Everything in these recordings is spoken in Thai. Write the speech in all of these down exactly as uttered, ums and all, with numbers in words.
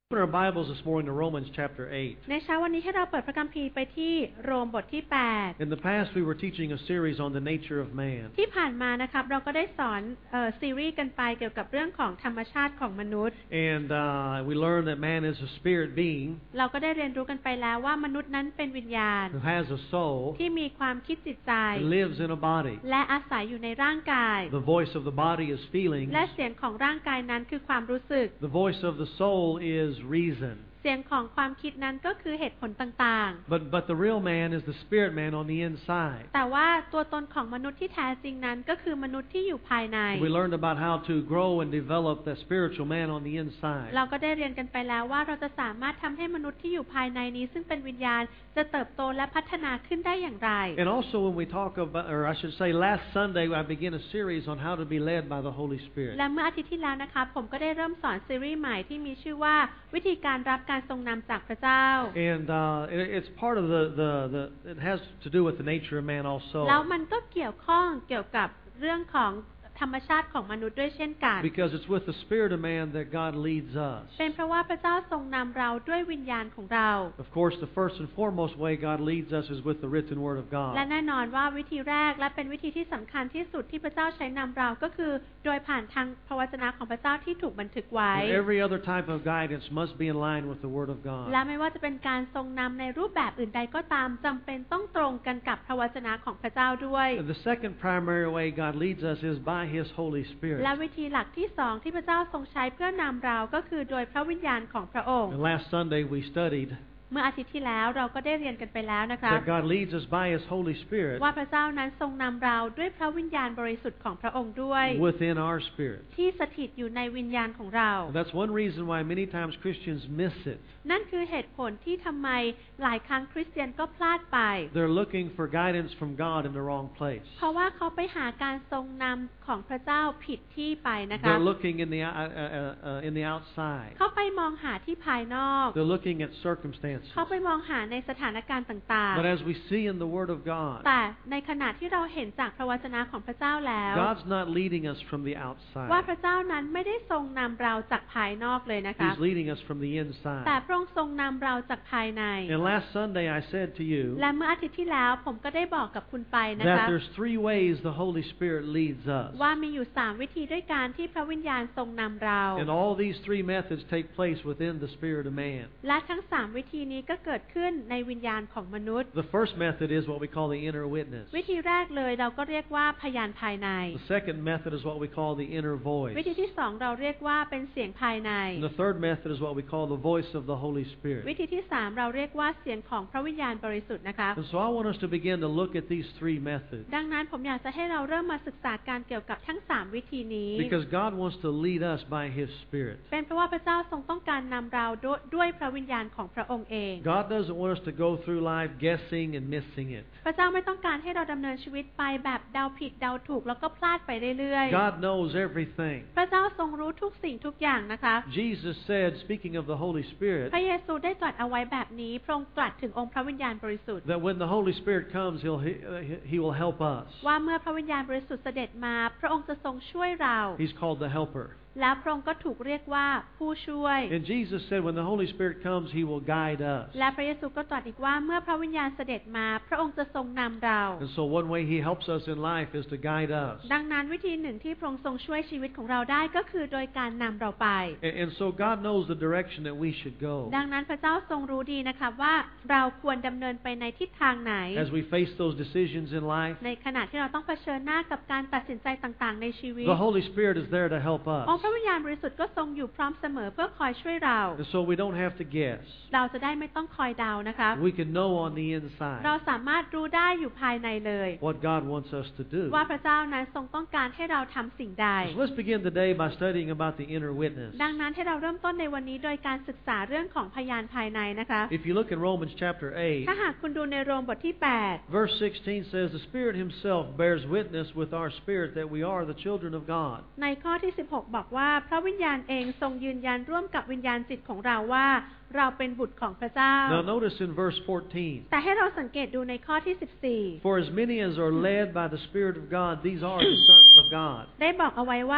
Open our Bibles this morning to Romans chapter eight. ในเช้าวันนี้ให้เราเปิดพระคัมภีร์ไปที่โรมบทที่แปด In the past we were teaching a series on the nature of man. ที่ผ่านมานะครับเราก็ได้สอนเอ่อซีรีส์กันไปเกี่ยวกับเรื่องของธรรมชาติของมนุษย์ And uh, we learned that man is a spirit being เราก็ได้เรียนรู้กันไปแล้วว่ามนุษย์นั้นเป็นวิญญาณ who has a soul ที่มีความคิดจิตใจ and lives in a body. และอาศัยอยู่ในร่างกาย The voice of the body is feelings. และเสียงของร่างกายนั้นคือความรู้สึก The voice of the soul is reason. เสียงของความคิดนั้นก็คือเหตุผลต่างๆ But but the real man is the spirit man on the inside. แต่ว่าตัวตนของมนุษย์ที่แท้จริงนั้นก็คือมนุษย์ที่อยู่ภายใน We learned about how to grow and develop the spiritual man on the inside. เราก็ได้เรียนกันไปแล้วว่าเราจะสามารถทำให้มนุษย์ที่อยู่ภายในนี้ซึ่งเป็นวิญญาณจะเติบโตและพัฒนาขึ้นได้อย่างไร And also when we talk about, or I should say last Sunday I began a series on how to be led by the Holy Spirit. และเมื่ออาทิตย์ที่แล้วนะคะผมก็ได้เริ่มสอนซีรีส์ใหม่ที่มีชื่อว่าวิธีการรับการทรงนำจากพระเจ้า And uh, it, it's part of the, the, the, it has to do with the nature of man also. แล้วมันก็เกี่ยวข้องเกี่ยวกับเรื่องของธรรมชาติของมนุษย์ด้วยเช่นกัน Because it's with the spirit of man that God leads us. เป็นเพราะว่าพระเจ้าทรงนำเราด้วยวิญญาณของเรา Of course, the first and foremost way God leads us is with the written word of และ God. แน่นอนว่าวิธีแรกและเป็นวิธีที่สำคัญที่สุดที่พระเจ้าใช้นำเราก็คือโดยผ่านทางพระวจนะของพระเจ้าที่ถูกบันทึกไว้ And every other type of guidance must be in line with the word of และ God. ไม่ว่าจะเป็นการทรงนำในรูปแบบอื่นใดก็ตามจำเป็นต้องตรงกันกับพระวจนะของพระเจ้าด้วย And the second primary way God leads us is by His Holy Spirit. และวิธีหลักที่สองที่พระเจ้าทรงใช้เพื่อนำเราก็คือโดยพระวิญญาณของพระองค์ And last Sunday we studied เมื่ออาทิตย์ที่แล้วเราก็ได้เรียนกันไปแล้วนะคะ that God leads us by His Holy Spirit ว่าพระเจ้านั้นทรงนำเราด้วยพระวิญญาณบริสุทธิ์ของพระองค์ด้วย within our spirit. ที่สถิตอยู่ในวิญญาณของเรา And that's one reason why many times Christians miss it. นั่นคือเหตุผลที่ทำไมหลายครั้งคริสเตียนก็พลาดไป They're looking for guidance from God in the wrong place. เพราะว่าเขาไปหาการทรงนำของพระเจ้าผิดที่ไปนะคะ They're looking in the uh, uh, uh, in the outside. เขาไปมองหาที่ภายนอก They're looking at circumstances. เขาไปมองหาในสถานการณ์ต่าง But as we see in the Word of ๆ God, แต่ในขณะที่เราเห็นจากพระวจนะของพระเจ้าแล้ว God's not leading us from the ว่า outside. พระเจ้านั้นไม่ได้ทรงนำเราจากภายนอกเลยนะคะ He's leading us from the แต่ inside. พระองค์ทรงนำเราจากภายใน And last Sunday I said to you และเมื่ออาทิตย์ที่แล้วผมก็ได้บอกกับคุณไปนะ that คะ there's three ways the Holy Spirit leads us. ว่ามีอยู่สามวิธีด้วยการที่พระวิญญาณทรงนำเรา And all these three methods take place within the spirit of man. และทั้งสามวิธีนี้ก็เกิดขึ้นในวิญญาณของมนุษย์ The first method is what we call the inner witness. วิธีแรกเลยเราก็เรียกว่าพยานภายใน The second method is what we call the inner voice. วิธีที่สองเราเรียกว่าเป็นเสียงภายใน And the third method is what we call the voice of the Holy วิ Spirit. ธีที่สามเราเรียกว่าเสียงของพระวิญญาณบริสุทธิ์นะคะ And so I want us to begin to look at these three methods ดังนั้นผมอยากจะให้เราเริ่มมาศึกษาการเกี่ยวกับทั้งสามวิธีนี้ because God wants to lead us by His Spirit. เป็นเพราะว่าพระเจ้าทรงต้องการนำเราด้วยด้วยพระวิญญาณของพระองค์เอง God doesn't want us to go through life guessing and missing it. พระเจ้าไม่ต้องการให้เราดำเนินชีวิตไปแบบเดาผิดเดาถูกแล้วก็พลาดไปเรื่อย God knows everything. ๆ พระเจ้าทรงรู้ทุกสิ่งทุกอย่างนะคะ Jesus said, speaking of the Holy Spirit, พระเยซูได้ตรัสเอาไว้แบบนี้พระองค์ตรัสถึงองค์พระวิญญาณบริสุทธิ์ that when the Holy Spirit comes, He'll, he, he will help us. ว่าเมื่อพระวิญญาณบริสุทธิ์เสด็จมาพระองค์จะทรงช่วยเรา He's called the helper. แล้วพระองค์ก็ถูกเรียกว่าผู้ช่วย And Jesus said, when the Holy Spirit comes, He will guide us. และพระเยซูก็ตรัสอีกว่าเมื่อพระวิญญาณเสด็จมาพระองค์จะทรงนำเรา And so one way He helps us in life is to guide us. ดังนั้นวิธีหนึ่งที่พระองค์ทรงช่วยชีวิตของเราได้ก็คือโดยการนำเราไป And, and so God knows the direction that we should go. ดังนั้นพระเจ้าทรงรู้ดีนะคะว่าเราควรดำเนินไปในทิศทางไหน As we face those decisions in life, ในขณะที่เราต้องเผชิญหน้ากับการตัดสินใจต่างๆในชีวิต the Holy Spirit is there to help องค์พ us. ระวิญญาณบริสุทธิ์ก็ทรงอยู่พร้อมเสมอเพื่อคอยช่วยเรา And so we don't have to guess. เราจะได้ไม่ต้องคอยเดานะคะ We can know on the เรา inside สามารถรู้ได้อยู่ภายในเลย what God wants us to do. ว่าพระเจ้านั้นทรงต้องการให้เราทำสิ่งใด So let's begin today by studying about the inner witness. ดังนั้นให้เราเริ่มต้นในวันนี้โดยการศึกษาเรื่องของพยานภายในนะคะ If you look in Romans chapter eight, ถ้าหากคุณดูในโรมบทที่แปด verse sixteen says, the Spirit Himself bears witness with our spirit that we are the children of God. ในข้อที่สิบหกบอกว่าพระวิญญาณเองทรงยืนยันร่วมกับวิญญาณจิตของเราว่าเราเป็นบุตรของพระเจ้า Now notice in verse fourteen, แต่ให้เราสังเกตดูในข้อที่สิบสี่ for as many as are led by the Spirit of God, these are the sons of God. ได้บอกเอาไว้ว่า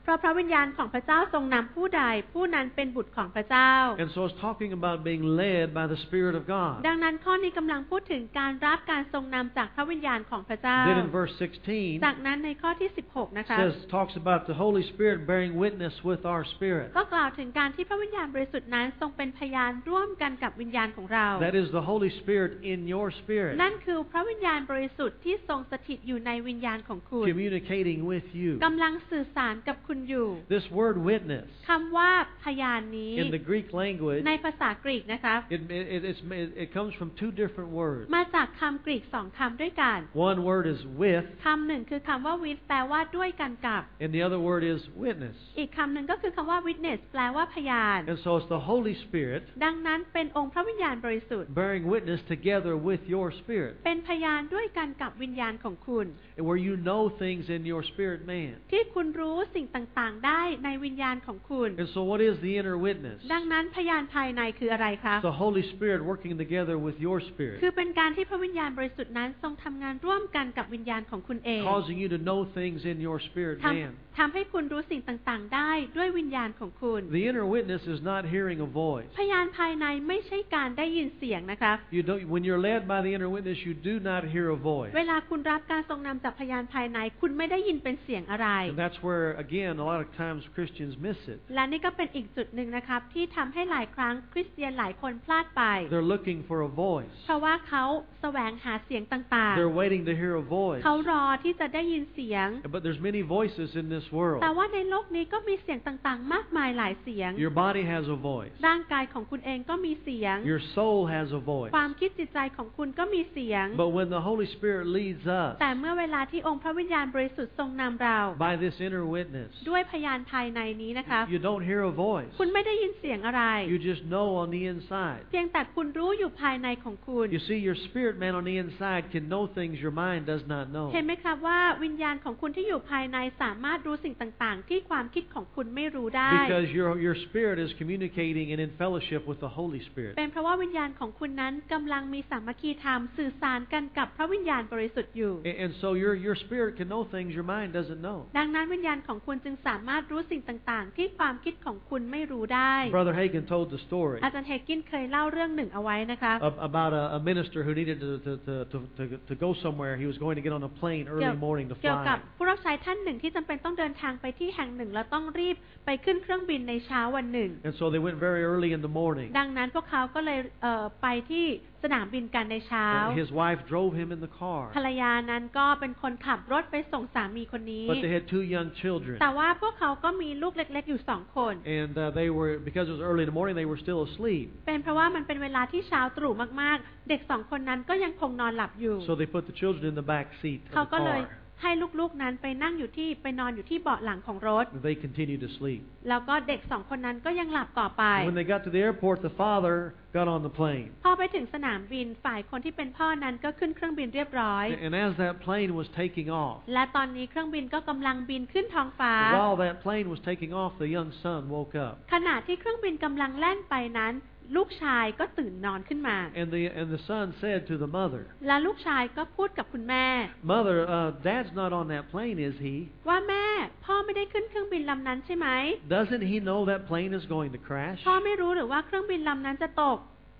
เพราะพระวิญญาณของพระเจ้าทรงนำผู้ใดผู้นั้นเป็นบุตรของพระเจ้า And so it's talking about being led by the Spirit of God. ดังนั้นข้อนี้กำลังพูดถึงการรับการทรงนำจากพระวิญญาณของพระเจ้า Then in verse sixteen, จากนั้นในข้อที่สิบหกนะคะ says talks about the Holy Spirit bearing witness with our spirit. ก็กล่าวถึงการที่พระวิญญาณบริสุทธิ์นั้นทรงเป็นพยานร่วมกันกับวิญญาณของเรา That is the Holy Spirit in your spirit, นั่นคือพระวิญญาณบริสุทธิ์ที่ทรงสถิตอยู่ในวิญญาณของคุณ communicating with you. กำลังสื่อสารกับคุณอยู่ This word witness คำว่าพยานนี้ in the Greek language, ในภาษากรีกนะคะ it, it, it's, it comes from two different words. มาจากคำกรีกสองคำด้วยกัน One word is with, คำหนึ่งคือคำว่า with แปลว่าด้วยกันกับ and the other word is witness. อีกคำหนึ่งก็คือคำว่า witness แปลว่าพยาน And so it's the Holy Spirit ดังนั้นเป็นองค์พระวิญญาณบริสุทธิ์ bearing witness together with your spirit, เป็นพยานด้วยกันกับวิญญาณของคุณ and where you know things in your spirit man. ที่คุณรู้สิ่งต่างๆได้ในวิญญาณของคุณ And so what is the inner witness? ดังนั้นพยานภายในคืออะไรคะ The Holy Spirit working together with your spirit, คือเป็นการที่พระวิญญาณบริสุทธิ์นั้นทรงทำงานร่วมกันกับวิญญาณของคุณเอง causing you to know things in your spirit ท man. ำทำให้คุณรู้สิ่งต่างๆได้ด้วยวิญญาณของคุณ The inner witness is not hearing a voice. พยานภายในไม่ใช่การได้ยินเสียงนะคะ You don't, when you're led by the inner witness, you do not hear a voice. เวลาคุณรับการทรงนำจากพยานภายในคุณไม่ได้ยินเป็นเสียงอะไร And that's where, again, a lot of times Christians miss it. และนี่ก็เป็นอีกจุดหนึ่งนะครับที่ทำให้หลายครั้งคริสเตียนหลายคนพลาดไป They're looking for a voice. เพราะว่าเขาแสวงหาเสียงต่าง They're waiting to hear a ๆ voice. เขารอที่จะได้ยินเสียง But there's many voices in this world. แต่ว่าในโลกนี้ก็มีเสียงต่างๆ มากมายหลายเสียง Your body has a voice. ร่างกายของคุณเองก็มีเสียง Your soul has a voice. ความคิดจิตใจของคุณก็มีเสียง But when the Holy Spirit leads us แต่เมื่อเวลาที่องค์พระวิญญาณบริสุทธิ์ทรงนำเรา by this inner witness, ด้วยพยานภายในนี้นะคะ you don't hear a voice. คุณไม่ได้ยินเสียงอะไร You just know on the inside. เพียงแต่คุณรู้อยู่ภายในของคุณ You see, your spirit man on the inside can know things your mind does not know. เห็นไหมครับว่าวิญญาณของคุณที่อยู่ภายในสามารถรู้สิ่งต่างๆ ที่ความคิดของคุณไม่รู้ได้ Because your, your spirit is communicating and in fellowship with the Holy Spirit. เป็นเพราะว่าวิญญาณของคุณนั้นกำลังมีสามัคคีธรรมสื่อสารกันกับพระวิญญาณบริสุทธิ์อยู่ And, and so your, your spirit can know things your mind doesn't know. ดังนั้นวิญญาณของคุณจึงสามารถรู้สิ่งต่างๆ ที่ความคิดของคุณไม่รู้ได้ Brother Hagin told the story อาจารย์เฮกินเคยเล่าเรื่องหนึ่งเอาไว้นะคะ ab- about a, a minister who needed to, to, to, to, to, to go somewhere. He was going to get on a plane เกี่ยว early morning to เกี่ยวกับ fly. ผู้รับใช้ท่านหนึ่งที่จำเป็นต้องเดินทางไปที่แห่งหนึ่งแล้วต้องรีบไปขึ้นเครื่องบินในเช้าวันหนึ่ง And so they went very early in the morning. ดังนั้นพวกเขาก็เลยเอ่อไปที่สนามบินกันในเช้า And his wife drove him in the car. ภรรยานั้นก็เป็นคนขับรถไปส่งสามีคนนี้ But they had two young children. แต่ว่าพวกเขาก็มีลูกเล็กๆอยู่สองคน And uh, they were, because it was early in the morning, they were still asleep. เป็นเพราะว่ามันเป็นเวลาที่เช้าตรู่มากๆ เด็กสองคนนั้นก็ยังคงนอนหลับอยู่ So they put the children in the back seat เขา of ก็ the เลย car. ให้ลูกๆนั้นไปนั่งอยู่ที่ไปนอนอยู่ที่เบาะหลังของรถ And they continued to sleep. แล้วก็เด็กสองคนนั้นก็ยังหลับต่อไป And when they got to the airport, the father got on the plane. พอไปถึงสนามบินฝ่ายคนที่เป็นพ่อนั้นก็ขึ้นเครื่องบินเรียบร้อย And as that plane was taking off, และตอนนี้เครื่องบินก็กำลังบินขึ้นท้องฟ้า while that plane was taking off, the young son woke up. ขณะที่เครื่องบินกำลังแล่นไปนั้น ลูกชายก็ตื่นนอนขึ้นมา And the, and the son said to the mother, และลูกชายก็พูดกับคุณแม่ Mother, uh, Dad's not on that plane, is he? ว่าแม่พ่อไม่ได้ขึ้นเครื่องบินลำนั้นใช่ไหม Doesn't he know that plane is going to crash? พ่อไม่รู้หรือว่าเครื่องบินลำนั้นจะตก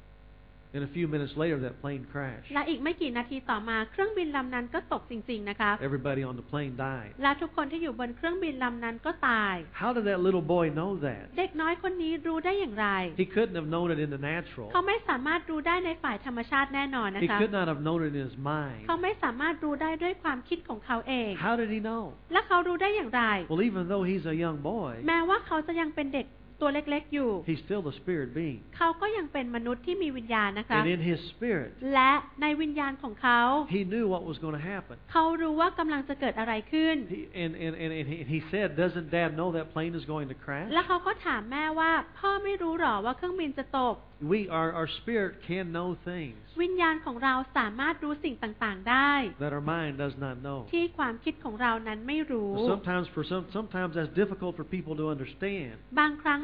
And a few minutes later, that plane crashed. และอีกไม่กี่นาทีต่อมาเครื่องบินลำนั้นก็ตกจริงๆนะคะ Everybody on the plane died. และทุกคนที่อยู่บนเครื่องบินลำนั้นก็ตาย How did that little boy know that? เด็กน้อยคนนี้รู้ได้อย่างไร He couldn't have known it in the natural. เขาไม่สามารถรู้ได้ในฝ่ายธรรมชาติแน่นอนนะ He คะ could not have known it in his mind. เขาไม่สามารถรู้ได้ด้วยความคิดของเขาเอง How did he know? และเขารู้ได้อย่างไร Well, even though he's a young boy, แม้ว่าเขาจะยังเป็นเด็กตัวเล็กๆอยู่ he's still a spirit being. เขาก็ยังเป็นมนุษย์ที่มีวิญญาณนะคะ And in his spirit, และในวิญญาณของเขา he knew what was going to happen. เขารู้ว่ากำลังจะเกิดอะไรขึ้น He, and, and, and, and he, he said, doesn't Dad know that plane is going to crash? และเขาก็ถามแม่ว่าพ่อไม่รู้หรอว่าเครื่องบินจะตก We, our, our spirit can know things วิญญาณของเราสามารถรู้สิ่งต่างๆได้ that our mind does not know. ที่ความคิดของเรานั้นไม่รู้ Sometimes, for some, sometimes that's difficult for people to understand. บางครั้ง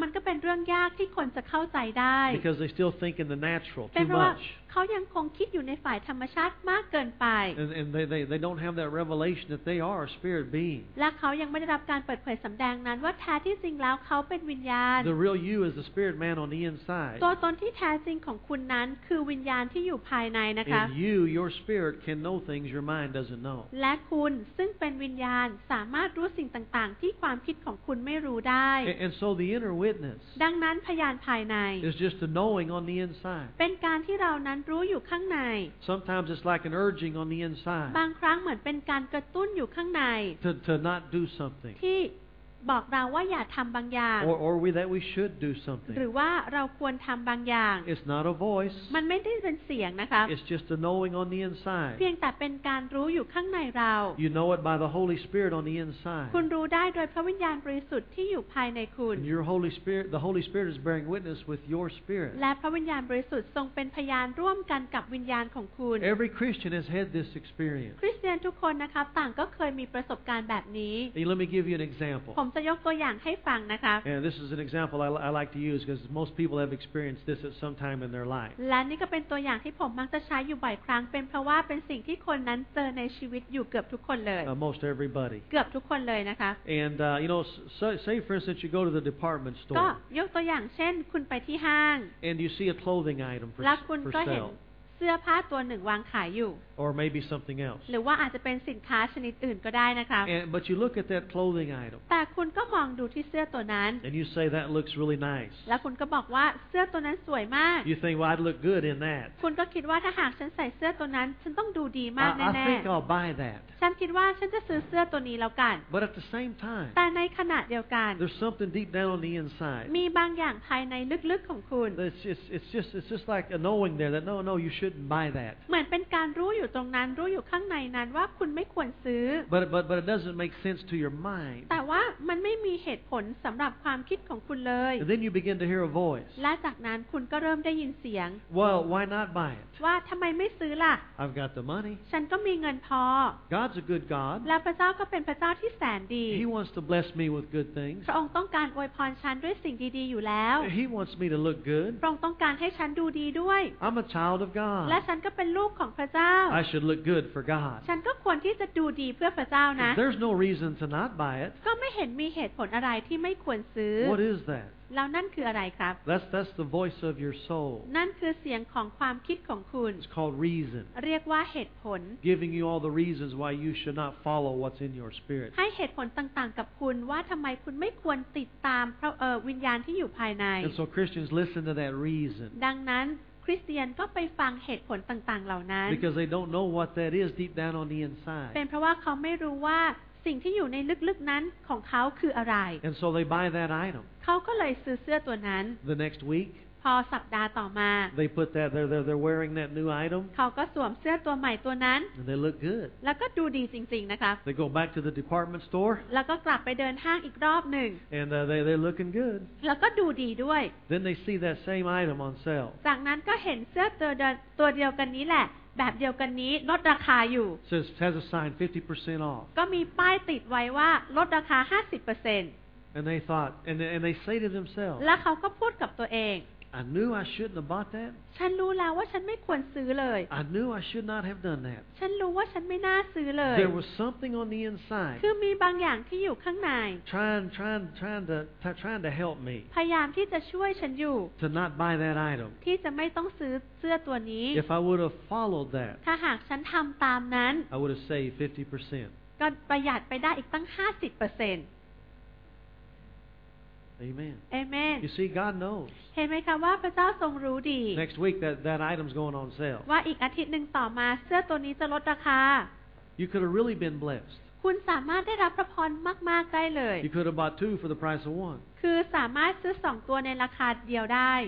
มันก็เป็นเรื่องยากที่คนจะเข้าใจได้ because they still think in the natural เป็น too เพราะว่า much. เขายังคงคิดอยู่ในฝ่ายธรรมชาติมากเกินไป And, and they, they, they don't have that revelation that they are a spirit being. และเขายังไม่ได้รับการเปิดเผยสำแดงนั้นว่าแท้ที่จริงแล้วเขาเป็นวิญญาณ The real you is the spirit man on the inside. ตัวตนที่แท้จริงของคุณนั้นคือวิญญาณที่อยู่ภายในนะคะ And you, your spirit, can know things your mind doesn't know. และคุณซึ่งเป็นวิญญาณสามารถรู้สิ่งต่างๆที่ความคิดของคุณไม่รู้ได้ And, and so the inner witness ดังนั้นพยานภายใน is just a knowing on the inside. เป็นการที่เรานั้นรู้อยู่ข้างใน Sometimes it's like an urging on the inside บางครั้งเหมือนเป็นการกระตุ้นอยู่ข้างใน to, to not do something. ที่บอกเราว่าอย่าทำบางอย่าง Or, or we, that we should do ห something. รือว่าเราควรทำบางอย่าง It's not a voice. มันไม่ได้เป็นเสียงนะคะ It's just a knowing on the เพีย inside. งแต่เป็นการรู้อยู่ข้างในเรา You know it by the Holy Spirit on the inside. คุณรู้ได้โดยพระวิญญาณบริสุทธิ์ที่อยู่ภายในคุณ And your Holy Spirit, the Holy Spirit is bearing witness with your spirit. และพระวิญญาณบริสุทธิ์ทรงเป็นพยานร่วมกันกับวิญญาณของคุณ Every Christian has had this experience. คริสเตียนทุกคนนะครับต่างก็เคยมีประสบการณ์แบบนี้ Hey, let me give you an example. ผมจะยกตัวอย่างให้ฟังนะครับ And this is an example I, I like to use because most people have experienced this at some time in their life. และนี่ก็เป็นตัวอย่างที่ผมมักจะใช้อยู่บ่อยครั้งเป็นเพราะว่าเป็นสิ่งที่คนนั้นเจอในชีวิตอยู่เกือบทุกคนเลย Uh, most everybody. เกือบทุกคนเลยนะคะ And, uh, you know, so, say for instance you go to the department ก็ store ยกตัวอย่างเช่น คุณไปที่ห้าง and you see a clothing item for, แล้วคุณ for ก็เห็น sale เสื้อผ้าตัวหนึ่งวางขายอยู่ or maybe something else. หรือว่าอาจจะเป็นสินค้าชนิดอื่นก็ได้นะคะ And, but you look at that clothing item แต่คุณก็มองดูที่เสื้อตัวนั้น and you say that looks really nice. แล้วคุณก็บอกว่าเสื้อตัวนั้นสวยมาก You think, well, I'd look good in that. คุณก็คิดว่าถ้าหากฉันใส่เสื้อตัวนั้น ฉันต้องดูดีมาก I, แน่ I think I'll buy that. ๆฉันคิดว่าฉันจะซื้อเสื้อตัวนี้แล้วกัน But at the same time, แต่ในขณะเดียวกัน there's something deep down on the inside. มีบางอย่างภายในลึกๆของคุณ It's just, it's just, it's just like a knowing there that no, no, you shouldn't buy that. เหมือนเป็นการรู้อยู่ตรงนั้นรู้อยู่ข้างในนั้นว่าคุณไม่ควรซื้อ But, but, but it doesn't make sense to your mind. แต่ว่ามันไม่มีเหตุผลสำหรับความคิดของคุณเลย And then you begin to hear a voice. และจากนั้นคุณก็เริ่มได้ยินเสียง Well, why not buy it? ว่าทำไมไม่ซื้อล่ะ I've got the money. ฉันก็มีเงินพอ God's a good God. และพระเจ้าก็เป็นพระเจ้าที่แสนดี He wants to bless me with good things. พระองค์ต้องการอวยพรฉันด้วยสิ่งดีๆอยู่แล้ว He wants me to look good. พระองค์ต้องการให้ฉันดูดีด้วย I'm a child of และ God. ฉันก็เป็นลูกของพระเจ้า I should look good for God. ฉันก็ควรที่จะดูดีเพื่อพระเจ้านะ There's no reason to not buy it. ก็ไม่เห็นมีเหตุผลอะไรที่ไม่ควรซื้อ What is that? แล้วนั่นคืออะไรครับ That's, that's the voice of your soul. นั่นคือเสียงของความคิดของคุณ It's called reason. เรียกว่าเหตุผล Giving you all the reasons why you should not follow what's in your spirit. ให้เหตุผลต่างๆกับคุณว่าทำไมคุณไม่ควรติดตามพระเอ่อวิญญาณที่อยู่ภายใน And so Christians listen to that reason ดังนั้นคริสเตียนก็ไปฟังเหตุผลต่างๆเหล่านั้น because they don't know what that is deep down on the เป็น inside. เพราะว่าเขาไม่รู้ว่าสิ่งที่อยู่ในลึกๆนั้นของเขาคืออะไร And so they buy that item. เขาก็เลยซื้อเสื้อตัวนั้น The next week, พอสัปดาห์ต่อมา they put that, they're, they're, they're wearing that new item เขาก็สวมเสื้อตัวใหม่ตัวนั้น and they look good. แล้วก็ดูดีจริงๆนะครับ They go back to the department store แล้วก็กลับไปเดินห้างอีกรอบหนึ่ง and uh, they, they're looking good. แล้วก็ดูดีด้วย Then they see that same item on sale. จากนั้นก็เห็นเสื้อตัวเดิมตัวเดียวกันนี้แหละ แบบเดียวกันนี้ลดราคาอยู่ Says has a sign fifty percent off. ก็มีป้ายติดไว้ว่าลดราคา ห้าสิบเปอร์เซ็นต์ And they thought, and they, and they say to themselves, แล้วเขาก็พูดกับตัวเอง I knew I shouldn't have bought that. ฉันรู้แล้วว่าฉันไม่ควรซื้อเลย I knew I should not have done that. ฉันรู้ว่าฉันไม่น่าซื้อเลย There was something on the inside คือมีบางอย่างที่อยู่ข้างใน trying, trying, trying to, t- trying to help me พยายามที่จะช่วยฉันอยู่ to not buy that item. ที่จะไม่ต้องซื้อเสื้อตัวนี้ If I would have followed that, ถ้าหากฉันทำตามนั้น I would have saved fifty percent. ก็ประหยัดไปได้อีกตั้ง ห้าสิบเปอร์เซ็นต์ Amen. เอเมน You see, God knows. เห็นไหมคะว่าพระเจ้าทรงรู้ดี Next week, that, that item's going on sale. ว่าอีกอาทิตย์หนึ่งต่อมาเสื้อตัวนี้จะลดราคา You could have really been blessed. คุณสามารถได้รับพระพรมากๆได้เลย You could have bought two for the price of one. คือสามารถซื้อสองตัวในราคาเดียวได้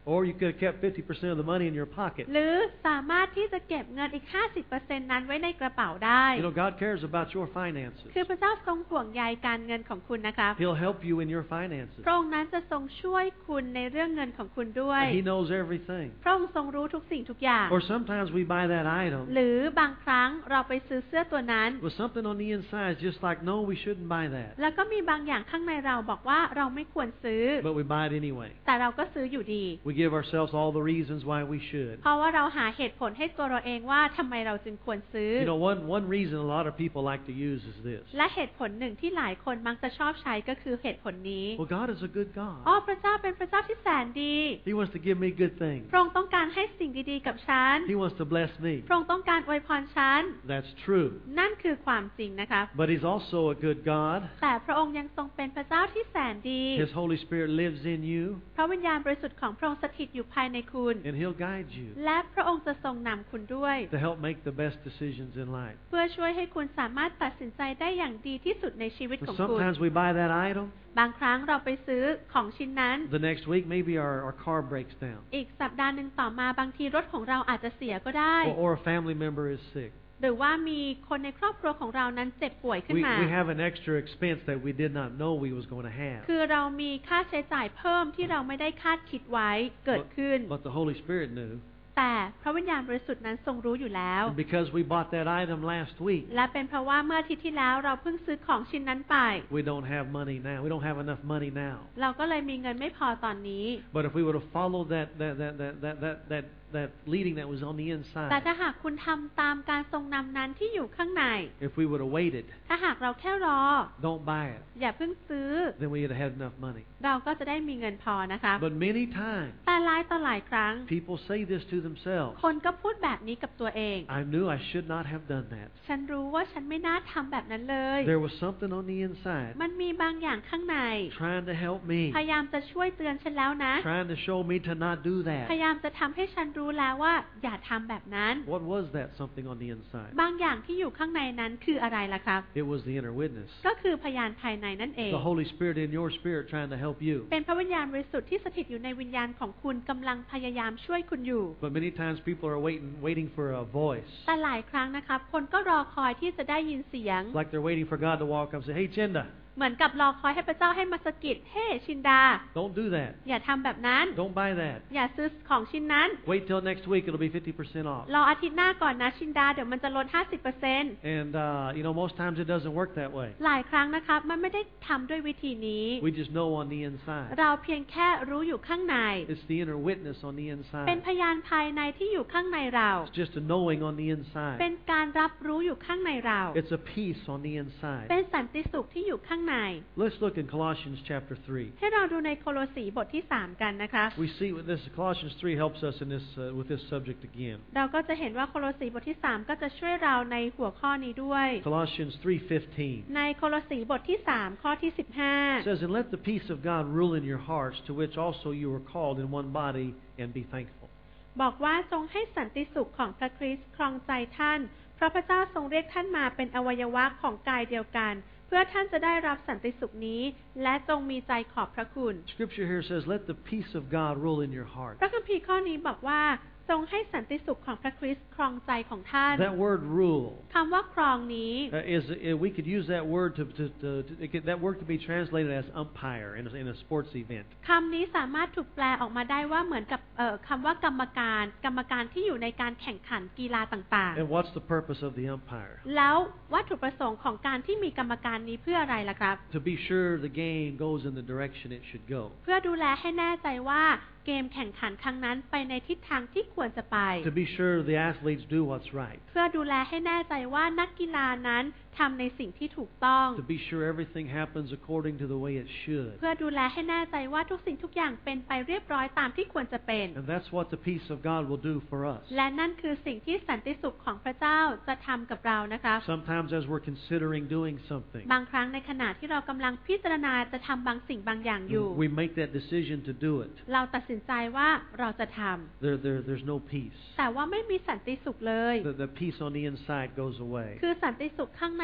Or you could have kept fifty percent of the money in your pocket. หรือสามารถที่จะเก็บเงินอีก ห้าสิบเปอร์เซ็นต์ นั้นไว้ในกระเป๋าได้ You know, God cares about your finances. คือพระเจ้าทรงห่วงใยการเงินของคุณนะครับ He'll help you in your finances. พระองค์นั้นจะทรงช่วยคุณในเรื่องเงินของคุณด้วย And He knows everything. พระองค์ทรงรู้ทุกสิ่งทุกอย่าง Or sometimes we buy that item หรือบางครั้งเราไปซื้อเสื้อตัวนั้น with something on the inside just like, no, we shouldn't buy that. แล้วก็มีบางอย่างข้างในเราบอกว่าเราไม่ควรซื้อ But we buy it anyway. แต่เราก็ซื้ออยู่ดี We give ourselves all the reasons why we should. เพราะว่าเราหาเหตุผลให้ตัวเราเองว่าทำไมเราจึงควรซื้อ You know, one, one reason a lot of people like to use is this. และเหตุผลหนึ่งที่หลายคนมักจะชอบใช้ก็คือเหตุผลนี้ Well, God is a good อ๋อ God. พระเจ้าเป็นพระเจ้าที่แสนดี He wants to give me good things. พระองค์ต้องการให้สิ่งดีๆกับฉัน He wants to bless me. พระองค์ต้องการอวยพรฉัน That's true. นั่นคือความจริงนะครับ But He's also a good God. แต่พระองค์ยังทรงเป็นพระเจ้าที่แสนดี His Holy Spirit lives in you, พระวิญญาณบริสุทธิ์ของพระองค์สถิตอยู่ภายในคุณ and He'll guide you และพระองค์จะทรงนำคุณด้วย to help make the best decisions in life. เพื่อช่วยให้คุณสามารถตัดสินใจได้อย่างดีที่สุดในชีวิต But ของคุณ sometimes we buy that item. บางครั้งเราไปซื้อของชิ้นนั้น The next week, maybe our, our car breaks down, อีกสัปดาห์หนึ่งต่อมาบางทีรถของเราอาจจะเสียก็ได้ or, or a family member is sick. หรือว่ามีคนในครอบครัวของเรานั้นเจ็บป่วยขึ้น We, มา we have an extra expense that we did not know we was going to have. คือเรามีค่าใช้จ่ายเพิ่มที่เราไม่ได้คาดคิดไว้เกิดขึ้น But the Holy Spirit knew. แต่พระวิญญาณบริสุทธิ์นั้นทรงรู้อยู่แล้ว And because we bought that item last week, และเป็นเพราะว่าเมื่ออาทิตย์ที่แล้วเราเพิ่งซื้อของชิ้นนั้นไป we don't have money now. We don't have enough money now. เราก็เลยมีเงินไม่พอตอนนี้ But if we would have followed that that that that that that that, that leading that was on the แต่ inside, ถ้าหากคุณทำตามการทรงนำนั้นที่อยู่ข้างใน if we would have waited, ถ้าหากเราแค่รอ don't buy it, อย่าเพิ่งซื้อ then we would have had enough money. เราก็จะได้มีเงินพอนะคะ But many times, แต่หลายต่อหลายครั้ง people say this to themselves. คนก็พูดแบบนี้กับตัวเอง I knew I should not have done that. ฉันรู้ว่าฉันไม่น่าทำแบบนั้นเลย There was something on the inside มันมีบางอย่างข้างใน trying to help me, พยายามจะช่วยเตือนฉันแล้วนะ trying to show me to not do พ that. ยายามจะทำให้ฉันรู้แล้วว่าอย่าทำแบบนั้น What was that something on the inside? บางอย่างที่อยู่ข้างในนั้นคืออะไรล่ะครับ It was the inner witness. ก็คือพยานภายในนั่นเอง The Holy Spirit in your spirit trying to help you. เป็นพระวิญญาณบริสุทธิ์ที่สถิตอยู่ในวิญญาณของคุณกำลังพยายามช่วยคุณอยู่ But many times people are waiting waiting for a voice. แต่หลายครั้งนะครับคนก็รอคอยที่จะได้ยินเสียง Like they're waiting for God to walk up and say, "Hey, Chinda, เหมือนกับรอคอยให้พระเจ้าให้มาสะกิดเฮ้ชินดา don't do that. อย่าทำแบบนั้น Don't buy that. อย่าซื้อของชิ้นนั้น Wait till next week; it'll be fifty percent off." รออาทิตย์หน้าก่อนนะชินดาเดี๋ยวมันจะลด ห้าสิบเปอร์เซ็นต์ And uh, you know, most times it doesn't work that way. หลายครั้งนะครับมันไม่ได้ทำด้วยวิธีนี้ We just know on the inside. เราเพียงแค่รู้อยู่ข้างใน It's the inner witness on the เป็น inside. พยานภายในที่อยู่ข้างในเรา It's just a knowing on the เป็น inside. การรับรู้อยู่ข้างในเรา It's a peace on the เป็น inside. สันติสุขที่อยู่ข้างใน Let's look in Colossians chapter three. ให้เราดูในโคโลสีบทที่สามกันนะคะ We see what this Colossians three helps us in this uh, with this subject again. เราก็จะเห็นว่าโคโลสีบทที่สามก็จะช่วยเราในหัวข้อนี้ด้วย Colossians three fifteen. ในโคโลสีบทที่สามข้อที่สิบห้า It says, "And let the peace of God rule in your hearts, to which also you were called in one body, and be thankful." บอกว่าจงให้สันติสุขของพระคริสต์ครองใจท่านเพราะพระเจ้าทรงเรียกท่านมาเป็นอวัยวะของกายเดียวกันเพื่อท่านจะได้รับสันติสุขนี้และจงมีใจขอบพระคุณ Scripture here says, "Let the peace of God rule in your heart." พระคัมภีร์ข้อนี้บอกว่าทรงให้สันติสุขของพระคริสต์ครองใจของท่าน That word "rule" คำว่าครองนี้ uh, is uh, we could use that word to, to, to, to it could, that word could be translated as umpire in a, in a sports event. คำนี้สามารถถูกแปลออกมาได้ว่าเหมือนกับเอ่อคำว่ากรรมการกรรมการที่อยู่ในการแข่งขันกีฬาต่าง And what's the purpose of the umpire? ๆ แล้ววัตถุประสงค์ของการที่มีกรรมการนี้เพื่ออะไรล่ะครับ To be sure the game goes in the direction it should go. เพื่อดูแลให้แน่ใจว่าเกมแข่งขันครั้งนั้นไปในทิศทางที่ควรจะไป To be sure the athletes do what's right. เพื่อดูแลให้แน่ใจว่านักกีฬานั้นทำในสิ่งที่ถูกต้อง To be sure everything happens according to the way it should. เพื่อดูแลให้แน่ใจว่าทุกสิ่งทุกอย่างเป็นไปเรียบร้อยตามที่ควรจะเป็น And that's what the peace of God will do for us. และนั่นคือสิ่งที่สันติสุขของพระเจ้าจะทำกับเรานะคะ Sometimes as we're considering doing something, บางครั้งในขณะที่เรากำลังพิจารณาจะทำบางสิ่งบางอย่างอยู่ we make that decision to do it. เราตัดสินใจว่าเราจะทำ There, there, there's no peace. แต่ว่าไม่มีสันติสุขเลย The, the peace on the inside goes away. คือสันติสุขข้างใน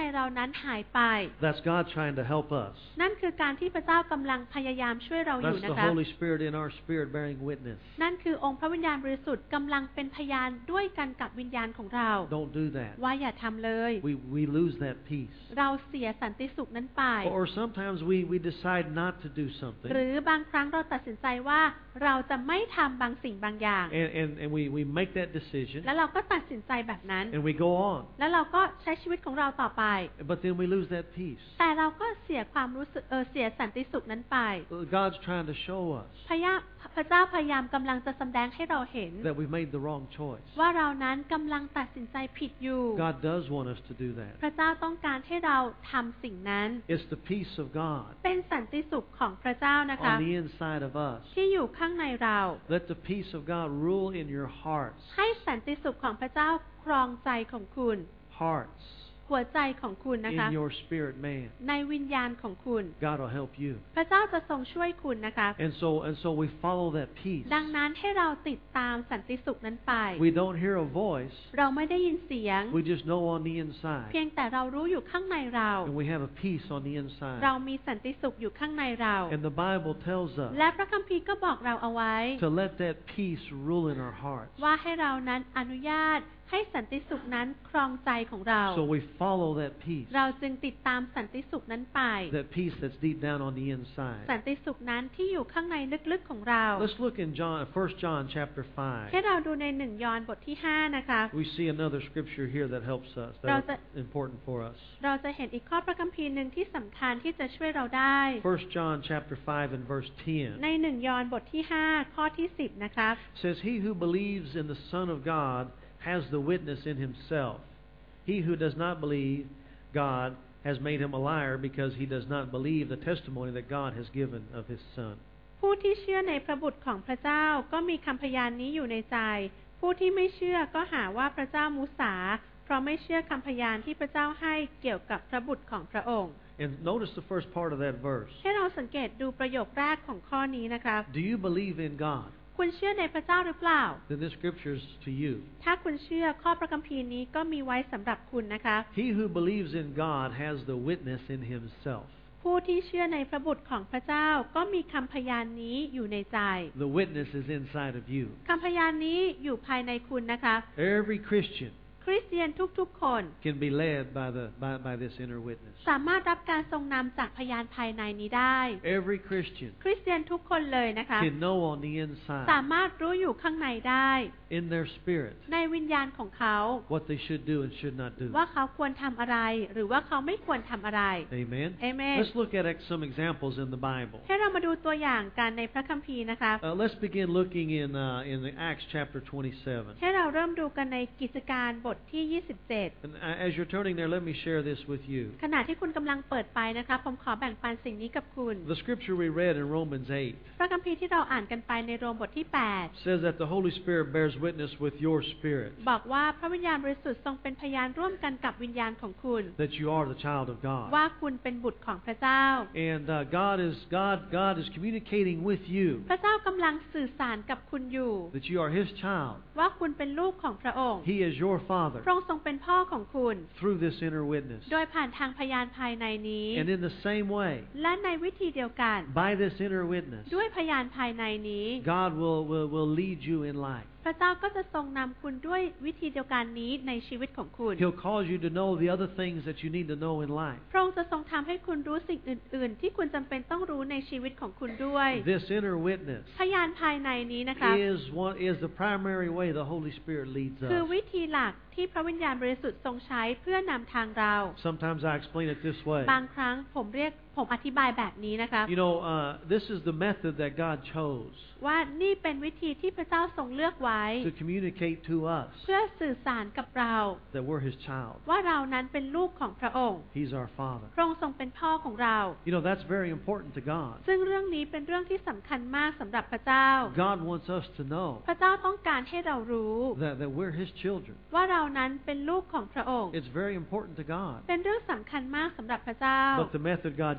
เรานั้นหายไป That's God trying to help us. นั่นคือการที่พระเจ้ากำลังพยายามช่วยเราอยู่ That's นะ the คะ Holy Spirit in our spirit bearing witness. นั่นคือองค์พระวิญญาณบริสุทธิ์กำลังเป็นพยานด้วยกันกับวิญญาณของเรา Don't do that. ว่าอย่าทำเลย We we lose that peace. เราเสียสันติสุขนั้นไป Or sometimes we we decide not to do something. หรือบางครั้งเราตัดสินใจว่าเราจะไม่ทำบางสิ่งบางอย่าง And and and we we make that decision. แล้วเราก็ตัดสินใจแบบนั้น And we go on. แล้วเราก็ใช้ชีวิตของเราต่อไป But then we lose that peace. แต่เราก็เสียความรู้สึกเออเสียสันติสุขนั้นไป God's trying to show us พระยาพระเจ้าพยายามกำลังจะแสดงให้เราเห็น that we made the wrong choice. ว่าเรานั้นกำลังตัดสินใจผิดอยู่ God does want us to do that. พระเจ้าต้องการให้เราทำสิ่งนั้น It's the peace of God เป็นสันติสุขของพระเจ้านะคะ on the inside of us. ที่อยู่ข้างในเรา Let the peace of God rule in your hearts. ให้สันติสุขของพระเจ้าครองใจของคุณ Hearts หัวใจของคุณนะคะ in your spirit man. ในวิญญาณของคุณ God will help you. พระเจ้าจะทรงช่วยคุณนะคะ And so and so we follow that peace. ดังนั้นให้เราติดตามสันติสุขนั้นไป We don't hear a voice. เราไม่ได้ยินเสียง We just know on the เพีย inside. งแต่เรารู้อยู่ข้างในเรา And we have a peace on the เรา inside. มีสันติสุขอยู่ข้างในเรา And the Bible tells us และพระคัมภีร์ก็บอกเราเอาไว้ to let that peace rule in our hearts. ว่าให้เรานั้นอนุญาตให้สันติสุขนั้นครองใจของเรา So we follow that peace. เราจึงติดตามสันติสุขนั้นไป That peace that's deep down on the inside. สันติสุขนั้นที่อยู่ข้างในลึกๆของเรา Let's look in John, First John chapter ให้ five. เราดูในหนึ่งยอห์นบทที่ห้านะคะ We see another scripture here that helps us, เราจะ that's important for us. เราจะเห็นอีกข้อพระคัมภีร์หนึ่งที่สำคัญที่จะช่วยเราได้ First John chapter five and verse ใน ten หนึ่งยอห์นบทที่ห้าข้อที่สิบนะครับ says, He who believes in the Son of God has the witness in himself. He who does not believe God has made him a liar because he does not believe the testimony that God has given of his Son. ผู้ที่เชื่อในพระบุตรของพระเจ้าก็มีคำพยานนี้อยู่ในใจ ผู้ที่ไม่เชื่อก็หาว่าพระเจ้ามุสาเพราะไม่เชื่อคำพยานที่พระเจ้าให้เกี่ยวกับพระบุตรของพระองค์ And notice the first part of that verse. ให้เราสังเกตดูประโยคแรกของข้อนี้นะครับ Do you believe in God? คุณเชื่อในพระเจ้าหรือเปล่า Then this scripture is to you. ถ้าคุณเชื่อข้อพระคัมภีร์นี้ก็มีไว้สำหรับคุณนะคะ He who believes in God has the witness in himself. ผู้ที่เชื่อในพระบุตรของพระเจ้าก็มีคำพยานนี้อยู่ในใจ The witness is inside of you. คำพยานนี้อยู่ภายในคุณนะคะ Every Christian คริสเตียนทุกๆคน can be led by the by, by this inner witness. สามารถรับการทรงนำจากพยานภายในนี้ได้ Every Christian คริสเตียนทุกคนเลยนะคะ can know on the สา inside, มารถรู้อยู่ข้างในได้ in their spirit, ในวิญญาณของเขา what they should do and should not do. ว่าเขาควรทำอะไร หรือว่าเขาไม่ควรทำอะไร Amen. Amen. Let's look at some examples in the Bible. ให้เรามาดูตัวอย่างกันในพระคัมภีร์นะคะ Uh, let's begin looking in uh, in the Acts chapter twenty-seven. ให้เราเริ่มดูกันในกิจการบทที่ยี่สิบเจ็ด And uh, as you're turning there, let me share this with you. ขณะที่คุณกำลังเปิดไปนะคะผมขอแบ่งปันสิ่งนี้กับคุณ The scripture we read in Romans eight พระคัมภีร์ที่เราอ่านกันไปในโรมบทที่แปด says that the Holy Spirit bears witness with your spirit บอกว่าพระวิญญาณบริสุทธิ์ทรงเป็นพยานร่วมกันกับวิญญาณของคุณ that you are the child of God. ว่าคุณเป็นบุตรของพระเจ้า And uh, God is God God is communicating with you พระเจ้ากำลังสื่อสารกับคุณอยู่ that you are His child. ว่าคุณเป็นลูกของพระองค์ He is your Father พระองค์ทรงเป็นพ่อของคุณ through this inner witness. โดยผ่านทางพยานภายในนี้ And in the same way, และในวิธีเดียวกัน by this inner witness, ด้วยพยานภายในนี้ God will, will, will lead you in life. พระเจ้าก็จะทรงนำคุณด้วยวิธีเดียวกันนี้ในชีวิตของคุณ He'll cause you to know the other things that you need to know in life. พระองค์จะทรงทำให้คุณรู้สิ่งอื่น ๆ ที่คุณจำเป็นต้องรู้ในชีวิตของคุณด้วย This inner witness พยานภายในนี้นะคะ is one is the primary way the Holy Spirit leads คือ us. วิธีหลักที่พระวิญญาณบริสุทธิ์ทรงใช้เพื่อนำทางเรา Sometimes I explain it this way. บางครั้งผมเรียกผมอธิบายแบบนี้นะคะ You know, uh, this is the method that God chose ว่านี่เป็นวิธีที่พระเจ้าทรงเลือกไว้ to communicate to us เพื่อสื่อสารกับเรา that we're His child. ว่าเรานั้นเป็นลูกของพระองค์ He's our Father. พระองค์ทรงเป็นพ่อของเรา You know, that's very important to God. ซึ่งเรื่องนี้เป็นเรื่องที่สำคัญมากสำหรับพระเจ้า God wants us to know พระเจ้าต้องการให้เรารู้ that, that we're His children. ว่าเรานั้นเป็นลูกของพระองค์ It's very important to God. เป็นเรื่องสำคัญมากสำหรับพระเจ้า But the method God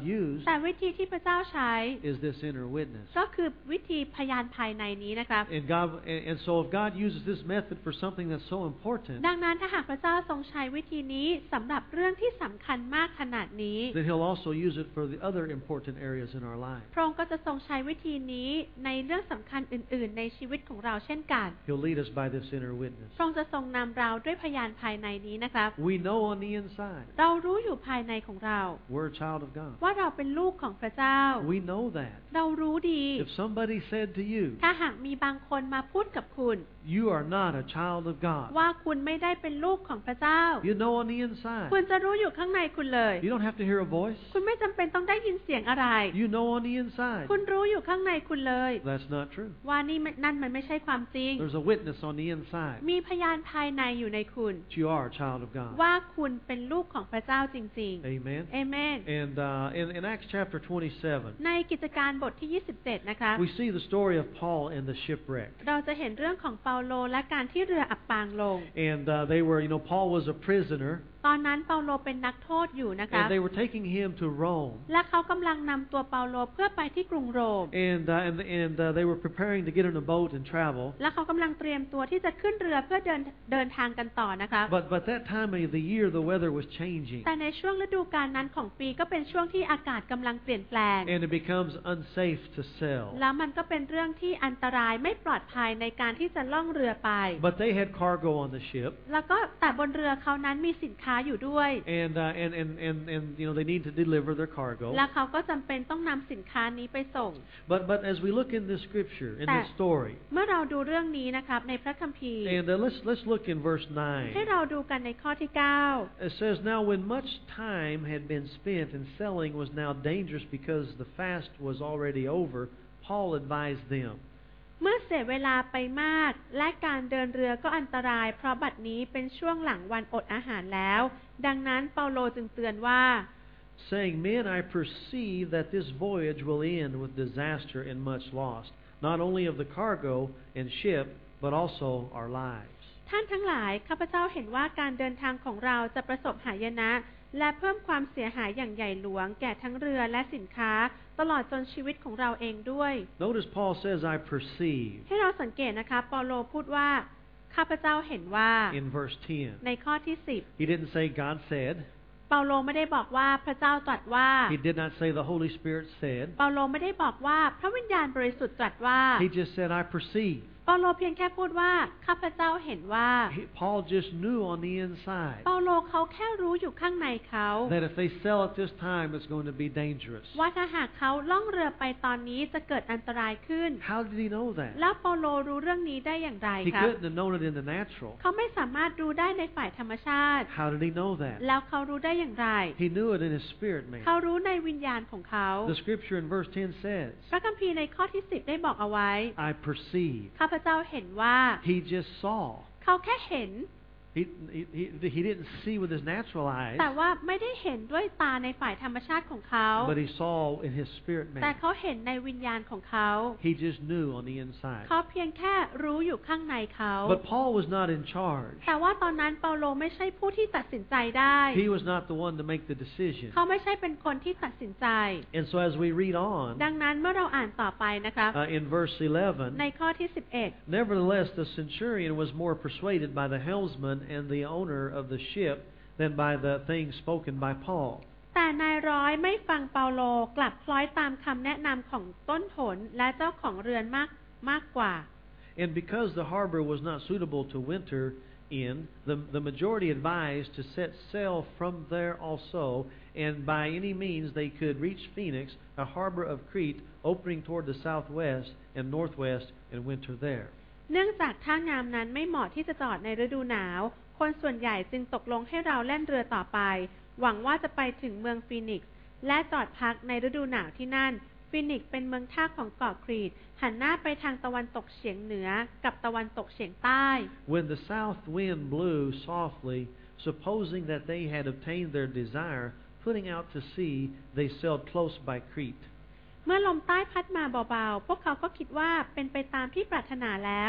used แต่วิธีที่พระเจ้าใช้ is this inner witness. ก็คือวิธีพยานภายในนี้นะครับ And God, and, and so if God uses this method for something that's so important, ดังนั้นถ้าหากพระเจ้าทรงใช้วิธีนี้สำหรับเรื่องที่สำคัญมากขนาดนี้ then He'll also use it for the other important areas in our life. พระองค์ก็จะทรงใช้วิธีนี้ในเรื่องสำคัญอื่นๆในชีวิตของเราเช่นกัน He'll lead us by this inner witness. พระองค์จะทรงนำเราด้วยพยานภายในนี้นะครับ We know on the inside เรารู้อยู่ภายในของเรา we're a child of God. ว่าเราเป็นลูกของพระเจ้า We know that. เรารู้ดี If somebody said to you, ถ้าหากมีบางคนมาพูดกับคุณ you are not a child of God, ว่าคุณไม่ได้เป็นลูกของพระเจ้า you know on the inside. คุณจะรู้อยู่ข้างในคุณเลย You don't have to hear a voice. คุณไม่จำเป็นต้องได้ยินเสียงอะไร You know on the inside. คุณรู้อยู่ข้างในคุณเลย That's not true. ว่านี่มันนั่นมันไม่ใช่ความจริง There's a witness on the inside มีพยานภายในอยู่ในคุณ that you are a child of God. ว่าคุณเป็นลูกของพระเจ้าจริง Amen. ๆเอเมน And uh, in, in Acts chapter twenty-seven, ในกิจการบทที่ยี่สิบเจ็ดนะคะ we see the story of Paul and the shipwreck. เราจะเห็นเรื่องของเปาโลและการที่เรืออับปางลง And uh, they were, you know, Paul was a prisoner, ตอนนั้นเปาโลเป็นนักโทษอยู่นะคะ and they were taking him to Rome. และเขากำลังนำตัวเปาโลเพื่อไปที่กรุงโรม And uh, and and uh, they were preparing to get in a boat and travel. และเขากำลังเตรียมตัวที่จะขึ้นเรือเพื่อเดินเดินทางกันต่อนะคะ But but that time of the year, the weather was changing, แต่ในช่วงฤดูกาลนั้นของปีก็เป็นช่วงที่อากาศกำลังเปลี่ยนแปลง and it becomes unsafe to sail. แล้วมันก็เป็นเรื่องที่อันตรายไม่ปลอดภัยในการที่จะล่องเรือไป But they had cargo on the ship, แล้วก็แต่บนเรือเขานั้นมีสินค้าอยู่ด้วย and uh, and, and and and you know they need to deliver their cargo. และเขาก็จำเป็นต้องนำสินค้านี้ไปส่ง But but as we look in this scripture, in this story, เมื่อเราดูเรื่องนี้นะครับในพระคัมภีร์ and uh, let's let's look in verse ให้ nine. เราดูกันในข้อที่เก้า It says, "Now when much time had been spent and selling was now dangerous because the fast was already over, Paul advised them." เมื่อเสียเวลาไปมากและการเดินเรือก็อันตรายเพราะบัดนี้เป็นช่วงหลังวันอดอาหารแล้ว ดังนั้นเปาโลจึงเตือนว่า saying, "Men, I perceive that this voyage will end with disaster and much loss, not only of the cargo and ship, but also our lives." ท่านทั้งหลายข้าพเจ้าเห็นว่าการเดินทางของเราจะประสบหายนะและเพิ่มความเสียหายอย่างใหญ่หลวงแก่ทั้งเรือและสินค้าตลอดจนชีวิตของเราเองด้วย Notice Paul says, "I perceive." ให้เราสังเกตนะคะเปาโลพูดว่าข้าพเจ้าเห็นว่า In verse ten, ในข้อที่สิบ he didn't say God said. เปาโลไม่ได้บอกว่าพระเจ้าตรัสว่า He did not say the Holy Spirit said. เปาโลไม่ได้บอกว่าพระวิญญาณบริสุทธิ์ตรัสว่า He just said, "I perceive." เปาโลเพียงแค่พูดว่าข้าพเจ้าเห็นว่า He, Paul just knew on the inside เปาโลเขาแค่รู้อยู่ข้างในเขา that if they sell at this time, it's going to be dangerous. ว่าถ้าหากเขาล่องเรือไปตอนนี้จะเกิดอันตรายขึ้น How did he know that? แล้วเปาโลรู้เรื่องนี้ได้อย่างไร He ครับ couldn't have known it in the natural. เขาไม่สามารถรู้ได้ในฝ่ายธรรมชาติ How did he know that? แล้วเขารู้ได้อย่างไร He knew it in his spirit, man. เขารู้ในวิญญาณของเขา The scripture in verse ten says, พระคัมภีร์ในข้อที่สิบได้บอกเอาไว้ "I perceive." ข้าพเจ้าเห็นว่า He just saw. เขาแค่เห็น He, he, he, he didn't see with his natural eyes, แต่ว่าไม่ได้เห็นด้วยตาในฝ่ายธรรมชาติของเขา but he saw in his spirit, แต่ man. เขาเห็นในวิญญาณของเขา He just knew on the inside. เขาเพียงแค่รู้อยู่ข้างในเขา But Paul was not in charge. แต่ว่าตอนนั้นเปาโลไม่ใช่ผู้ที่ตัดสินใจได้ He was not the one to make the decision. เขาไม่ใช่เป็นคนที่ตัดสินใจ And so as we read on, ดังนั้นเมื่อเราอ่านต่อไปนะครับ uh, in verse eleven, ในข้อที่สิบเอ็ด nevertheless the centurion was more persuaded by the helmsman and the owner of the ship than by the things spoken by Paul. แต่นายร้อยไม่ฟังเปาโลกลับคล้อยตามคำแนะนำของต้นหนและเจ้าของเรือนมากมากกว่า And because the harbor was not suitable to winter in, the, the majority advised to set sail from there also, and by any means they could reach Phoenix, a harbor of Crete, opening toward the southwest and northwest, and winter there. เนื่องจากท่างามนั้นไม่เหมาะที่จะจอดในฤดูหนาวคนส่วนใหญ่จึงตกลงให้เราแล่นเรือต่อไปหวังว่าจะไปถึงเมืองฟีนิกซ์และจอดพักในฤดูหนาวที่นั่นฟีนิกซ์เป็นเมืองท่าของเกาะครีตหันหน้าไปทางตะวันตกเฉียงเหนือกับตะวันตกเฉียงใต้ When the south wind blew softly, supposing that they had obtained their desire, putting out to sea, they sailed close by Crete. เมื่อลมใต้พัดมาเบาๆพวกเขาก็คิดว่าเป็นไปตามที่ปรารถนาแล้ว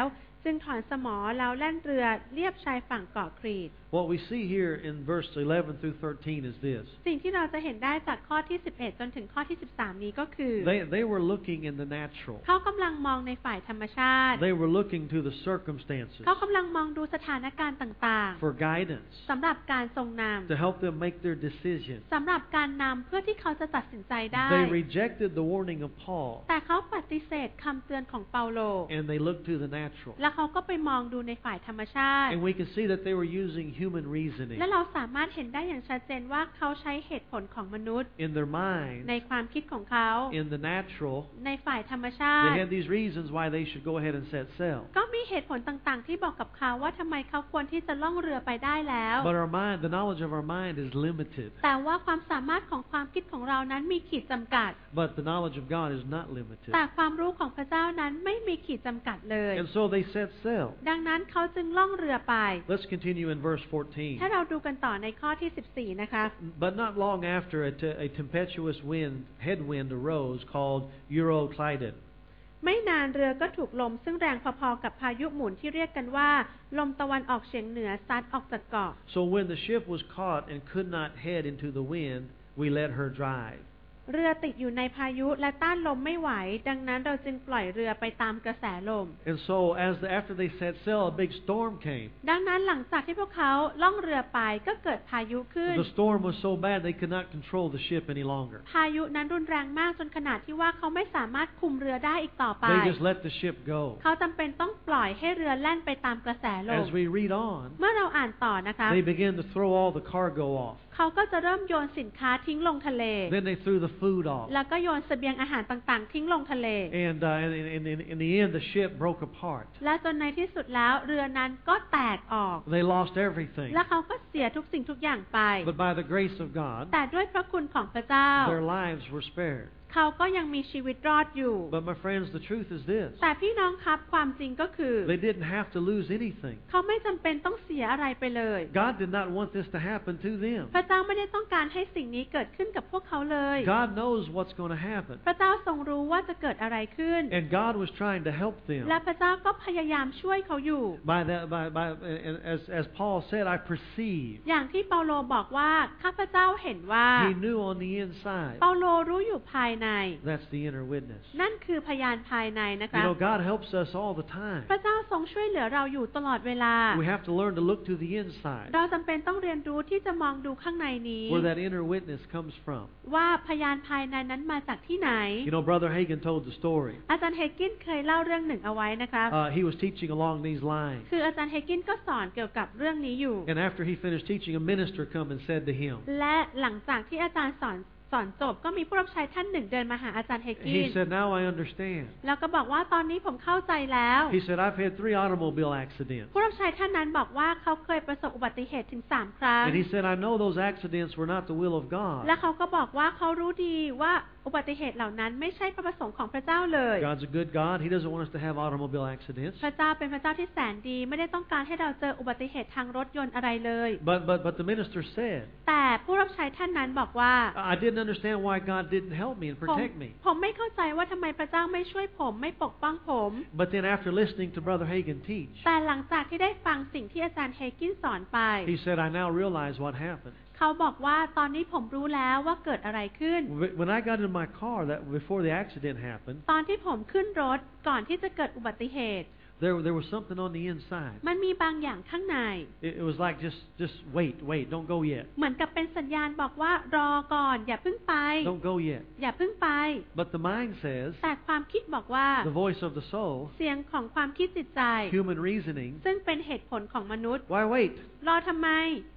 จึงถอนสมอแล้วแล่นเรือเลียบชายฝั่งเกาะครีต What we see here in verse eleven through thirteen is this. สิ่งที่เราจะเห็นได้จากข้อที่สิบเอ็ดจนถึงข้อที่สิบสามนี้ก็คือ They they were looking in the natural. เขากำลังมองในฝ่ายธรรมชาติ They were looking to the circumstances เขากำลังมองดูสถานการณ์ต่าง for guidance ๆสำหรับการทรงน to help them make their decision. ำสำหรับการนำเพื่อที่เขาจะตัดสินใจได้ They rejected the warning of Paul แต่เขาปฏิเสธคำเตือนของเปาโล and they looked to the natural. แล้วเขาก็ไปมองดูในฝ่ายธรรมชาติ And we can see that they were using human reasoning และเราสามารถเห็นได้อย่างชัดเจนว่าเขาใช้เหตุผลของมนุษย์ in their mind, ในความคิดของเขา in the natural. ในฝ่ายธรรมชาติ They had these reasons why they should go ahead and set sail. ก็มีเหตุผลต่างๆที่บอกกับเขาว่าทำไมเขาควรที่จะล่องเรือไปได้แล้ว But our mind, the knowledge of our mind is limited. แต่ว่าความสามารถของความคิดของเรานั้นมีขีดจำกัด But the knowledge of God is not limited. แต่ความรู้ของพระเจ้านั้นไม่มีขีดจำกัดเลย And so they set sail. ดังนั้นเขาจึงล่องเรือไป Let's continue in verse fourteen. ถ้าเราดูกันต่อในข้อที่สิบสี่นะคะ But not long after, a, t- a tempestuous wind, headwind arose called Euroclydon. ไม่นานเรือก็ถูกลมซึ่งแรงพอๆกับพายุหมุนที่เรียกกันว่าลมตะวันออกเฉียงเหนือซัดออกจากเกาะ So when the ship was caught and could not head into the wind, we let her drive. เรือติดอยู่ในพายุและต้านลมไม่ไหวดังนั้นเราจึงปล่อยเรือไปตามกระแสลม And so as the, after they set sail, a big storm came. ดังนั้นหลังจากที่พวกเขาล่องเรือไปก็เกิดพายุขึ้น The storm was so bad they could not control the ship any longer. พายุนั้นรุนแรงมากจนขนาดที่ว่าเขาไม่สามารถคุมเรือได้อีกต่อไป They just let the ship go. เขาจำเป็นต้องปล่อยให้เรือแล่นไปตามกระแสลม As we read on, เมื่อเราอ่านต่อนะคะ they began to throw all the cargo off. เขาก็จะเริ่มโยนสินค้าทิ้งลงทะเล Then they threw the food off. แล้วก็โยนเสบียงอาหารต่างๆ ทิ้งลงทะเล And uh, in, in, in, in the end, the ship broke apart. และจนในที่สุดแล้วเรือนั้นก็แตกออก They lost everything. และเขาก็เสียทุกสิ่งทุกอย่างไป But by the grace of God, แต่ด้วยพระคุณของพระเจ้า their lives were spared. เขาก็ยังมีชีวิตรอดอยู่ But my friends, the truth is this. แต่พี่น้องครับความจริงก็คือ They didn't have to lose anything. เขาไม่จำเป็นต้องเสียอะไรไปเลย God did not want this to happen to them. พระเจ้าไม่ได้ต้องการให้สิ่งนี้เกิดขึ้นกับพวกเขาเลย God knows what's going to happen. พระเจ้าทรงรู้ว่าจะเกิดอะไรขึ้น And God was trying to help them. และพระเจ้าก็พยายามช่วยเขาอยู่ By that, by, by, and as, as Paul said, I perceive. อย่างที่เปาโลบอกว่าข้าพเจ้าเห็นว่า He knew on the inside. เปาโลรู้อยู่ภายใน That's the inner witness. นั่นคือพยานภายในนะคะ You know, God helps us all the time. พระเจ้าทรงช่วยเหลือเราอยู่ตลอดเวลา We have to learn to look to the inside, เราจำเป็นต้องเรียนรู้ที่จะมองดูข้างในนี้ where that inner witness comes from. ว่าพยานภายในนั้นมาจากที่ไหน You know, Brother Hagin told the story. อาจารย์เฮกินเคยเล่าเรื่องหนึ่งเอาไว้นะคะ Uh, he was teaching along these lines. คืออาจารย์เฮกินก็สอนเกี่ยวกับเรื่องนี้อยู่ And after he finished teaching, a minister come and said to him, และหลังจากที่อาจารย์สอนสอนจบก็มีผู้รับใช้ท่านหนึ่งเดินมาหาอาจารย์เฮกิน he said, now I understand. แล้วก็บอกว่าตอนนี้ผมเข้าใจแล้ว He said, I've had three automobile accidents. ผู้รับใช้ท่านนั้นบอกว่าเขาเคยประสบอุบัติเหตุถึงสามครั้ง And he said, I know those accidents were not the will of และ God. เขาก็บอกว่าเขารู้ดีว่าอุบัติเหตุเหล่านั้นไม่ใช่พระประสงค์ของพระเจ้าเลย God's a good God. He doesn't want us to have automobile accidents. พระเจ้าเป็นพระเจ้าที่แสนดีไม่ได้ต้องการให้เราเจออุบัติเหตุทางรถยนต์อะไรเลย But, but, but the minister said, แต่ผู้รับใช้ท่านนั้นบอกว่า I didn't understand why God didn't help me and ผม protect me. ผมไม่เข้าใจว่าทำไมพระเจ้าไม่ช่วยผมไม่ปกป้องผม But then after listening to Brother Hagin teach, แต่หลังจากที่ได้ฟังสิ่งที่อาจารย์เฮกินสอนไป he said, I now realize what happened. เขาบอกว่าตอนนี้ผมรู้แล้วว่าเกิดอะไรขึ้น When I got in my car, that before the accident happened, ตอนที่ผมขึ้นรถก่อนที่จะเกิดอุบัติเหตุ there, there was something on the inside. มันมีบางอย่างข้างใน It, it was like, just, just wait, wait, don't go yet. เหมือนกับเป็นสัญญาณบอกว่ารอก่อนอย่าเพิ่งไป Don't go yet. อย่าเพิ่งไป But the mind says, แต่ความคิดบอกว่า the voice of the soul, เสียงของความคิดจิตใจ human reasoning, ซึ่งเป็นเหตุผลของมนุษย์ why wait? รอทำไม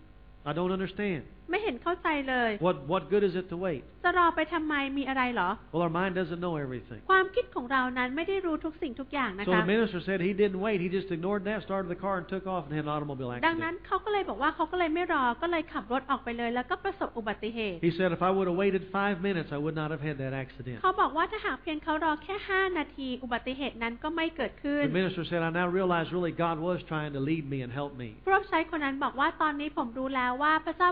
I don't understand. ไม่เห็นเข้าใจเลย What, what good is it to wait? จะรอไปทำไมมีอะไรเหรอ Well, our mind doesn't know everything. ความคิดของเรานั้นไม่ได้รู้ทุกสิ่งทุกอย่างนะ So คะ the minister said he didn't wait. He just ignored that, started the car, and took off and had an automobile ดังนั้น accident. เขาก็เลยบอกว่าเขาก็เลยไม่รอก็เลยขับรถออกไปเลยแล้วก็ประสบอุบัติเหตุ He said, if I would have waited five minutes, I would not have had that accident. เขาบอกว่าถ้าหากเพียงเขารอแค่ห้านาทีอุบัติเหตุนั้นก็ไม่เกิดขึ้น The minister said, I now realize really God was trying to lead me and help me. ผู้รับใช้คนนั้นบอกว่าตอนนี้ผมรู้แล้วว่าพระเจ้าพยายาม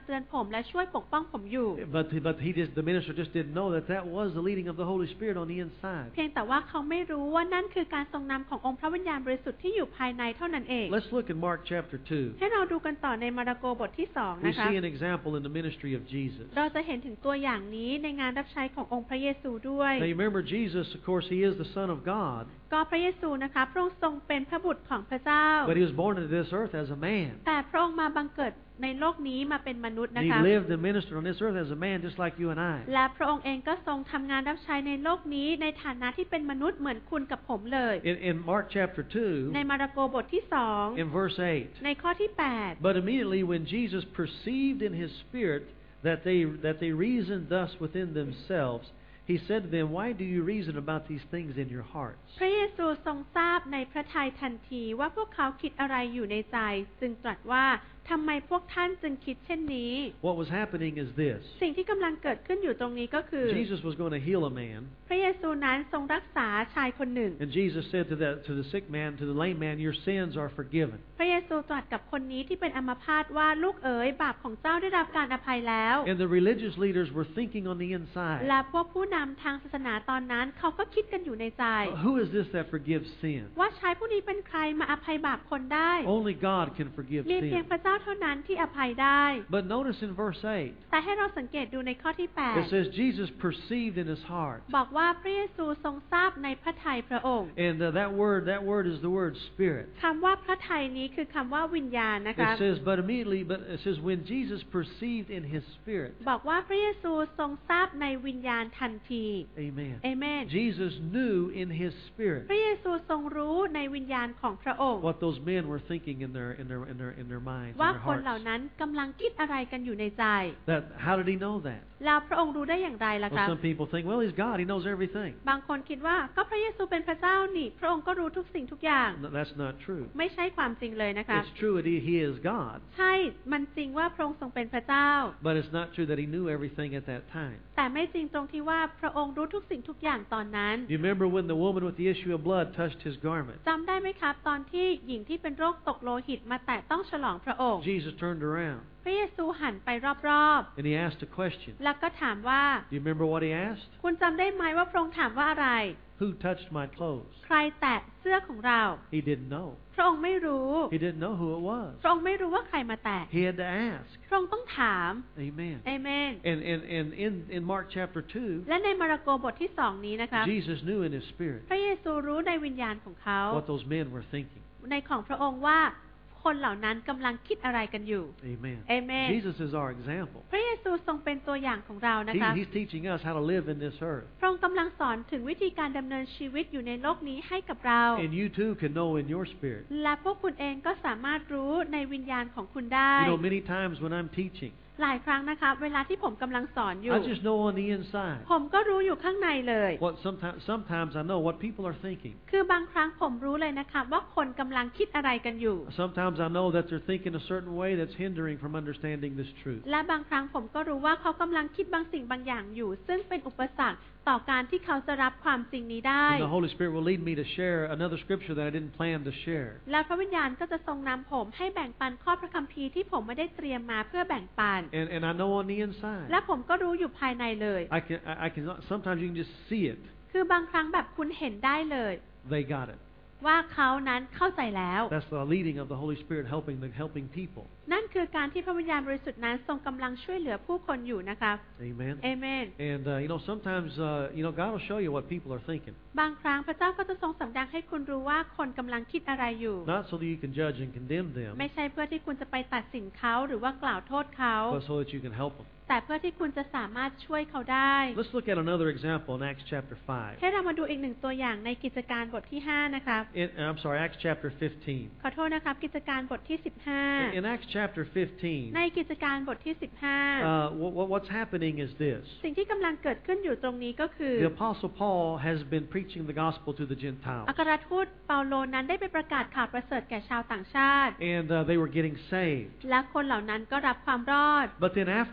เตือนผมและช่วยปกป้องผมอยู่ But but he just the minister just didn't know that that was the leading of the Holy Spirit on the inside. เพียงแต่ว่าเขาไม่รู้ว่านั่นคือการทรงนำขององค์พระวิญญาณบริสุทธิ์ที่อยู่ภายในเท่านั้นเอง Let's look at Mark chapter two. ให้เราดูกันต่อในมาระโกบทที่สอง We นะคะ see an example in the ministry of Jesus. เราจะเห็นถึงตัวอย่างนี้ในงานรับใช้ขององค์พระเยซูด้วย Now you remember Jesus, of course, he is the Son of God. ก็พระเยซูนะคะพระองค์ทรงเป็นพระบุตรของพระเจ้า But he was born into this earth as a man. แต่พระองค์มาบังเกิดในโลกนี้มาเป็นมนุษย์นะ He คะ lived and ministered on this earth as a man just like you and I. และพระองค์เองก็ทรงทำงานรับใช้ในโลกนี้ในฐานะที่เป็นมนุษย์เหมือนคุณกับผมเลย In, in Mark chapter two, ในมาระโกบทที่สอง in verse eight. ในข้อที่แปด But immediately when Jesus perceived in his spirit that they that they reasoned thus within themselves, he said to them, Why do you reason about these things in your hearts? พระเยซูทรงทราบในพระทัยทันทีว่าพวกเขาคิดอะไรอยู่ในใจจึงตรัสว่าทำไมพวกท่านจึงคิดเช่นนี้ What was happening is this. สิ่งที่กำลังเกิดขึ้นอยู่ตรงนี้ก็คือ Jesus was going to heal a man. พระเยซูนั้นทรงรักษาชายคนหนึ่ง And Jesus said to the, to the sick man, to the lame man, Your sins are forgiven. พระเยซูตรัสกับคนนี้ที่เป็นอัมพาตว่าลูกเอ๋ยบาปของเจ้าได้รับการอภัยแล้ว And the religious leaders were thinking on the inside. และพวกผู้นำทางศาสนาตอนนั้นเขาก็คิดกันอยู่ในใจ Who is this that forgives sin? ว่าชายผู้นี้เป็นใครมาอภัยบาปคนได้ Only God can forgive มีเพียง sin. พระเจ้าเท่านั้นที่อภัยได้ But notice in verse eight, แต่ให้เราสังเกตดูในข้อที่แปด it says Jesus perceived in his heart. บอกว่าพระเยซูทรงทราบในพระทัยพระองค์ And uh, that word, that word is the word spirit. คำว่าพระทัยนี้คือคำว่าวิญญาณนะคะ It says, but immediately, but it says, when Jesus perceived in his spirit. บอกว่าพระเยซูทรงทราบในวิญญาณทันที Amen. เอเมน Jesus knew in his spirit พระเยซูทรงรู้ในวิญญาณของพระองค์ what those men were thinking in their in their in their in their minds, in ว่า their คนเหล่า hearts. นั้นกำลังคิดอะไรกันอยู่ในใจ That how did he know that? แล้วพระองค์รู้ได้อย่างไรล่ะ Well, คะ some people think, well, he's God, he knows everything. บางคนคิดว่าก็พระเยซูเป็นพระเจ้านี่พระองค์ก็รู้ทุกสิ่งทุกอย่าง No, that's not true. ไม่ใช่ความจริงเลยนะคะ It's true that he, he is God, ใช่มันจริงว่าพระองค์ทรงเป็นพระเจ้า but it's not true that he knew everything at that time. แต่ไม่จริงตรงที่ว่าพระองค์รู้ทุกสิ่งทุกอย่างตอนนั้น You remember when the woman with the issue of blood touched his garment? จำได้ไหมครับตอนที่หญิงที่เป็นโรคตกโลหิตมาแตะต้องฉลองพระองค์ Jesus turned around พระเยซูหันไปรอบ and he asked a question. ๆ แล้วก็ถามว่า Do you remember what he asked? คุณจำได้ไหมว่าพระองค์ถามว่าอะไร Who touched my clothes? ใครแตะเสื้อของเรา He didn't know. พระองค์ไม่รู้ He didn't know who it was. พระองค์ไม่รู้ว่าใครมาแตะ He had to ask. พระองค์ต้องถาม Amen. เอเมน And, and, and in, in Mark chapter two, และในมาระโกบทที่สองนี้นะคะ Jesus knew in his spirit พระเยซูรู้ในวิญญาณของเขา what those men were thinking. ในของพระองค์ว่าคนเหล่านั้นกำลังคิดอะไรกันอยู่ Amen. Amen. Jesus is our example. พระเยซูทรงเป็นตัวอย่างของเรานะ He, คะ he's teaching us how to live in this earth. พระองค์กำลังสอนถึงวิธีการดำเนินชีวิตอยู่ในโลกนี้ให้กับเรา And you too can know in your spirit. และพวกคุณเองก็สามารถรู้ในวิญญาณของคุณได้ You know, many times when I'm teaching, หลายครั้งนะคะเวลาที่ผมกำลังสอนอยู่ I just know on the inside. ผมก็รู้อยู่ข้างในเลย What sometimes, sometimes I know what people are thinking. คือบางครั้งผมรู้เลยนะคะว่าคนกำลังคิดอะไรกันอยู่ Sometimes I know that they're thinking a certain way that's hindering from understanding this truth. และบางครั้งผมก็รู้ว่าเขากำลังคิดบางสิ่งบางอย่างอยู่ ซึ่งเป็นอุปสรรคต่อการที่เขาจะรับความจริงนี้ได้ And the Holy Spirit will lead me to share another scripture that I didn't plan to share. และพระวิญญาณก็จะทรงนำผมให้แบ่งปันข้อพระคัมภีร์ที่ผมไม่ได้เตรียมมาเพื่อแบ่งปัน And, and I know on the inside. และผมก็รู้อยู่ภายในเลย I can, I, I can, sometimes you can just see it. คือบางครั้งแบบคุณเห็นได้เลย They got it. ว่าเขานั้นเข้าใจแล้ว That's the leading of the Holy Spirit helping the helping people. นั่นคือการที่พระวิญญาณบริสุทธิ์นั้นทรงกำลังช่วยเหลือผู้คนอยู่นะคะ Amen. เอเมน And uh, you know, sometimes uh, you know God will show you what people are thinking, บางครั้งพระเจ้าก็จะทรงสำแดงให้คุณรู้ว่าคนกำลังคิดอะไรอยู่ not so that you can judge and condemn them, ไม่ใช่เพื่อที่คุณจะไปตัดสินเขาหรือว่ากล่าวโทษเขา but so that you can help them. แต่เพื่อที่คุณจะสามารถช่วยเขาได้ Let's look at another example in Acts chapter five. ให้เรามาดูอีกหนึ่งตัวอย่างในกิจการบทที่ห้านะครับ In, I'm sorry, Acts chapter fifteen. ขอโทษนะครับกิจการบทที่สิบห้า In, in Acts chapter fifteen, ในกิจการบทที่สิบห้า uh, what, what's happening is this: สิ่งที่กำลังเกิดขึ้นอยู่ตรงนี้ก็คือ the Apostle Paul has been preaching the gospel to the Gentiles, อัครทูตเปาโลนั้นได้ไปประกาศข่าวประเสริฐแก่ชาวต่างชาติ and uh, they were getting saved. และคนเหล่านั้นก็รับความรอด But then after that,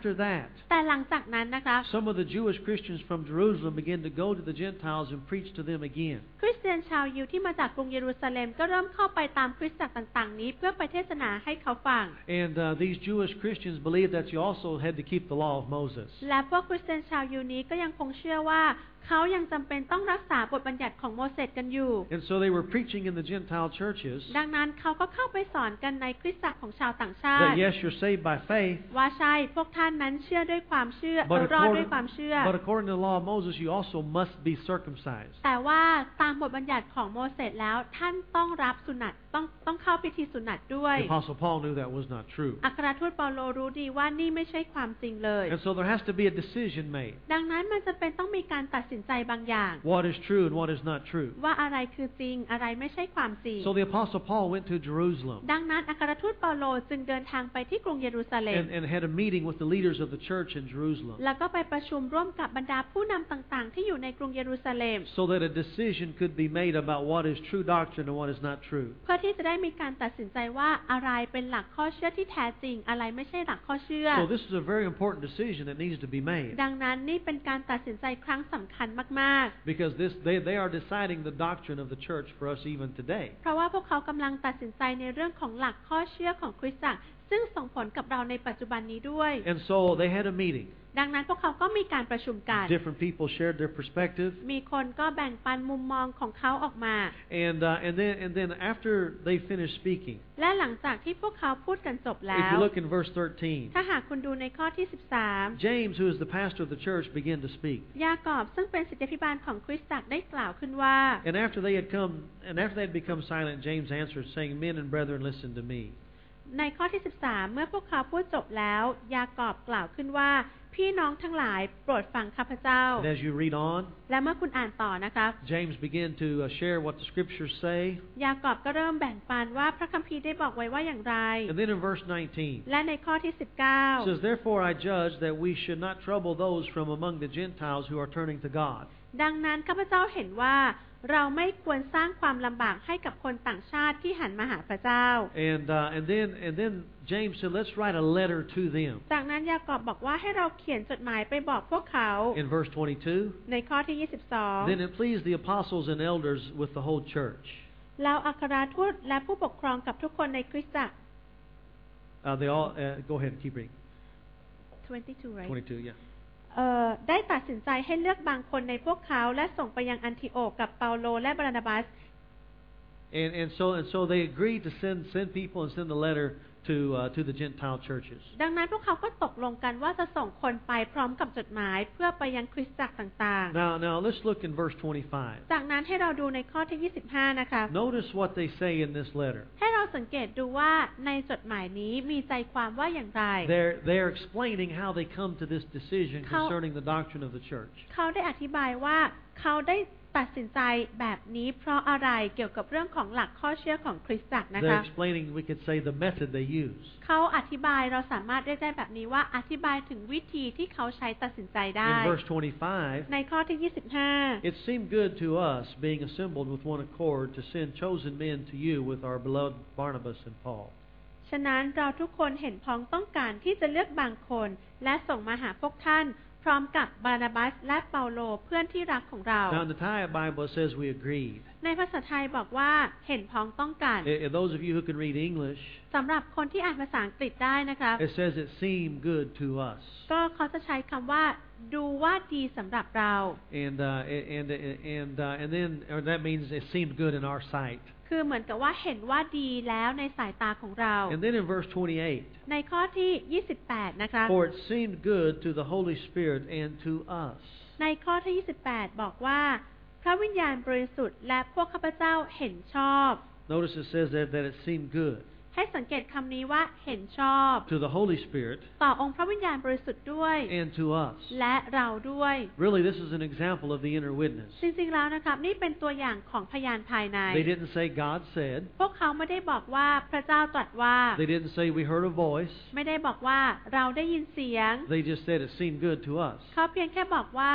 แต่หลังจากนั้นนะคะ some of the Jewish Christians from Jerusalem began to go to the Gentiles and preach to them again. คริสเตียนชาวยิวที่มาจากกรุงเยรูซาเล็มก็เริ่มเข้าไปตามคริสตจักรต่างๆนี้เพื่อไปเทศนาให้เขาฟัง And uh, these Jewish Christians believed that you also had to keep the law of Moses. และพวกคริสเตียนชาวยิวนี้ก็ยังคงเชื่อว่าเขายังจำเป็นต้องรักษาบทบัญญัติของโมเสสกันอยู่ And so they were preaching in the Gentile churches ดังนั้นเขาก็เข้าไปสอนกันในคริสตจักรของชาวต่างชาติ that yes, you're saved by faith, ว่าใช่พวกท่านนั้นเชื่อด้วยความเชื่อ but รอดด้วย according, ความเชื่อ but according to the law of Moses, you also must be circumcised. แต่ว่าตามบทบัญญัติของโมเสสแล้วท่านต้องรับสุนัตต้องต้องเข้าพิธีสุนัตด้วย The Apostle Paul knew that was not true. อัครทูตเปาโลรู้ดีว่านี่ไม่ใช่ความจริงเลย And so there has to be a decision made. ดังนั้นมันจะเป็นต้องมีการตัดสินใจบางอย่าง What is true and what is not true. ว่าอะไรคือจริงอะไรไม่ใช่ความจริง So the Apostle Paul went to Jerusalem ดังนั้นอัครทูตเปาโลจึงเดินทางไปที่กรุงเยรูซาเล็ม and, and had a meeting with the leaders of the church in Jerusalem แล้วก็ไปประชุมร่วมกับบรรดาผู้นำต่างๆที่อยู่ในกรุงเยรูซาเล็ม so that a decision could be made about what is true doctrine and what is not true. เพื่อที่จะได้มีการตัดสินใจว่าอะไรเป็นหลักข้อเชื่อที่แท้จริงอะไรไม่ใช่หลักข้อเชื่อ So this is a very important decision that needs to be made. ดังนั้นนี่เป็นการตัดสินใจครั้งสำคัญมากๆ Because this they, they are deciding the doctrine of the church for us even today. เพราะว่าพวกเขากำลังตัดสินใจในเรื่องของหลักข้อเชื่อของคริสตจักรซึ่งส่งผลกับเราในปัจจุบันนี้ด้วย And so they had a meeting. ดังนั้นพวกเขาก็มีการประชุมกัน Different people shared their perspective. มีคนก็แบ่งปันมุมมองของเขาออกมา And uh, and then and then after they finished speaking, และหลังจากที่พวกเขาพูดกันจบแล้ if ว you look in verse thirteen, ถ้าหากคุณดูในข้อที่สิบสาม James, who is the pastor of the church, began to speak. ยากอบซึ่งเป็นศิษยาภิบาลของคริสตจักรได้กล่าวขึ้นว่า And after they had come, and after they had become silent, James answered, saying, "Men and brethren, listen to me." ในข้อที่สิบสามเมื่อพวกเขาพูดจบแล้วยากอบกล่าวขึ้นว่าพี่น้องทั้งหลายโปรดฟังข้าพเจ้า And as you read on, และเมื่อคุณอ่านต่อนะคะ James began to uh, share what the scriptures say. ยากอบก็เริ่มแบ่งปันว่าพระคัมภีร์ได้บอกไว้ว่าอย่างไร And then in verse nineteen, และในข้อที่สิบเก้า it says, "Therefore I judge that we should not trouble those from among the Gentiles who are turning to God." ดังนั้นข้าพเจ้าเห็นว่าเราไม่ควรสร้างความลำบากให้กับคนต่างชาติที่หันมาหาพระเจ้า And uh, and then and then James said, "Let's write a letter to them." จากนั้นยากอบบอกว่าให้เราเขียนจดหมายไปบอกพวกเขา In verse twenty-two, ในข้อที่ยี่สิบสอง then it pleased the apostles and elders with the whole church. แล้วอัครทูตและผู้ปกครองกับทุกคนในคริสตจักร Uh, they all uh, go ahead and keep reading. twenty-two right twenty-two, yeah. เอ่อได้ตัดสินใจให้เลือกบางคนในพวกเขาและส่งไปยังอันทิโอกกับเปาโลและบานาบัส And and so and so they agreed to send send people and send a letter to uh, to the Gentile churches. ดังนั้นพวกเขาก็ตกลงกันว่าจะส่งคนไปพร้อมกับจดหมายเพื่อไปยังคริสตจักรต่าง Now now let's look in verse twenty-five. ๆ จากนั้นให้เราดูในข้อที่ยี่สิบห้านะคะ Notice what they say in this letter. ให้เราสังเกตดูว่าในจดหมายนี้มีใจความว่าอย่างไร They're they're explaining how they come to this decision How- concerning the doctrine of the church. เขาได้อธิบายว่าเขาได้ตัดสินใจแบบนี้เพราะอะไรเกี่ยวกับเรื่องของหลักข้อเชื่อของคริสตจักรนะ They're คะ explaining, we could say, the method they use. เขาอธิบายเราสามารถเรียกได้แบบนี้ว่าอธิบายถึงวิธีที่เขาใช้ตัดสินใจได้ In verse twenty-five, ในข้อที่ยี่สิบห้า it seemed good to us, being assembled with one accord, to send chosen men to you with our beloved Barnabas and Paul. ฉะนั้นเราทุกคนเห็นพ้องต้องการที่จะเลือกบางคนและส่งมาหาพวกท่านพร้อมกับบานาบัสและเปาโลเพื่อนที่รักของเรา Now, in the Thai Bible, it says we agreed. ในภาษาไทยบอกว่าเห็นพ้องต้องกัน And those of you who can read English, สำหรับคนที่อ่านภาษาอังกฤษได้นะคะ it says it seemed good to us. ก็เขาจะใช้คำว่าดูว่าดีสำหรับเรา And uh, and and uh, and then or that means it seemed good in our sight. คือเหมือนกับว่าเห็นว่าดีแล้วในสายตาของเรา And then in verse twenty-eight, ในข้อที่ยี่สิบแปดนะคะ for it seemed good to the Holy Spirit and to us. ในข้อที่ยี่สิบแปดบอกว่าพระวิญญาณบริสุทธิ์และพวกข้าพเจ้าเห็นชอบ Notice it says that, that it seemed good ให้สังเกตคำนี้ว่าเห็นชอบ to the Holy Spirit ต่อองค์พระวิญญาณบริสุทธิ์ด้วย and to us. และเราด้วย Really, this is an example of the inner witness. จริงๆแล้วนะครับนี่เป็นตัวอย่างของพยานภายใน They didn't say God said. พวกเขาไม่ได้บอกว่าพระเจ้าตรัสว่า They didn't say we heard a voice. ไม่ได้บอกว่าเราได้ยินเสียง They just said it seemed good to us. เขาเพียงแค่บอกว่า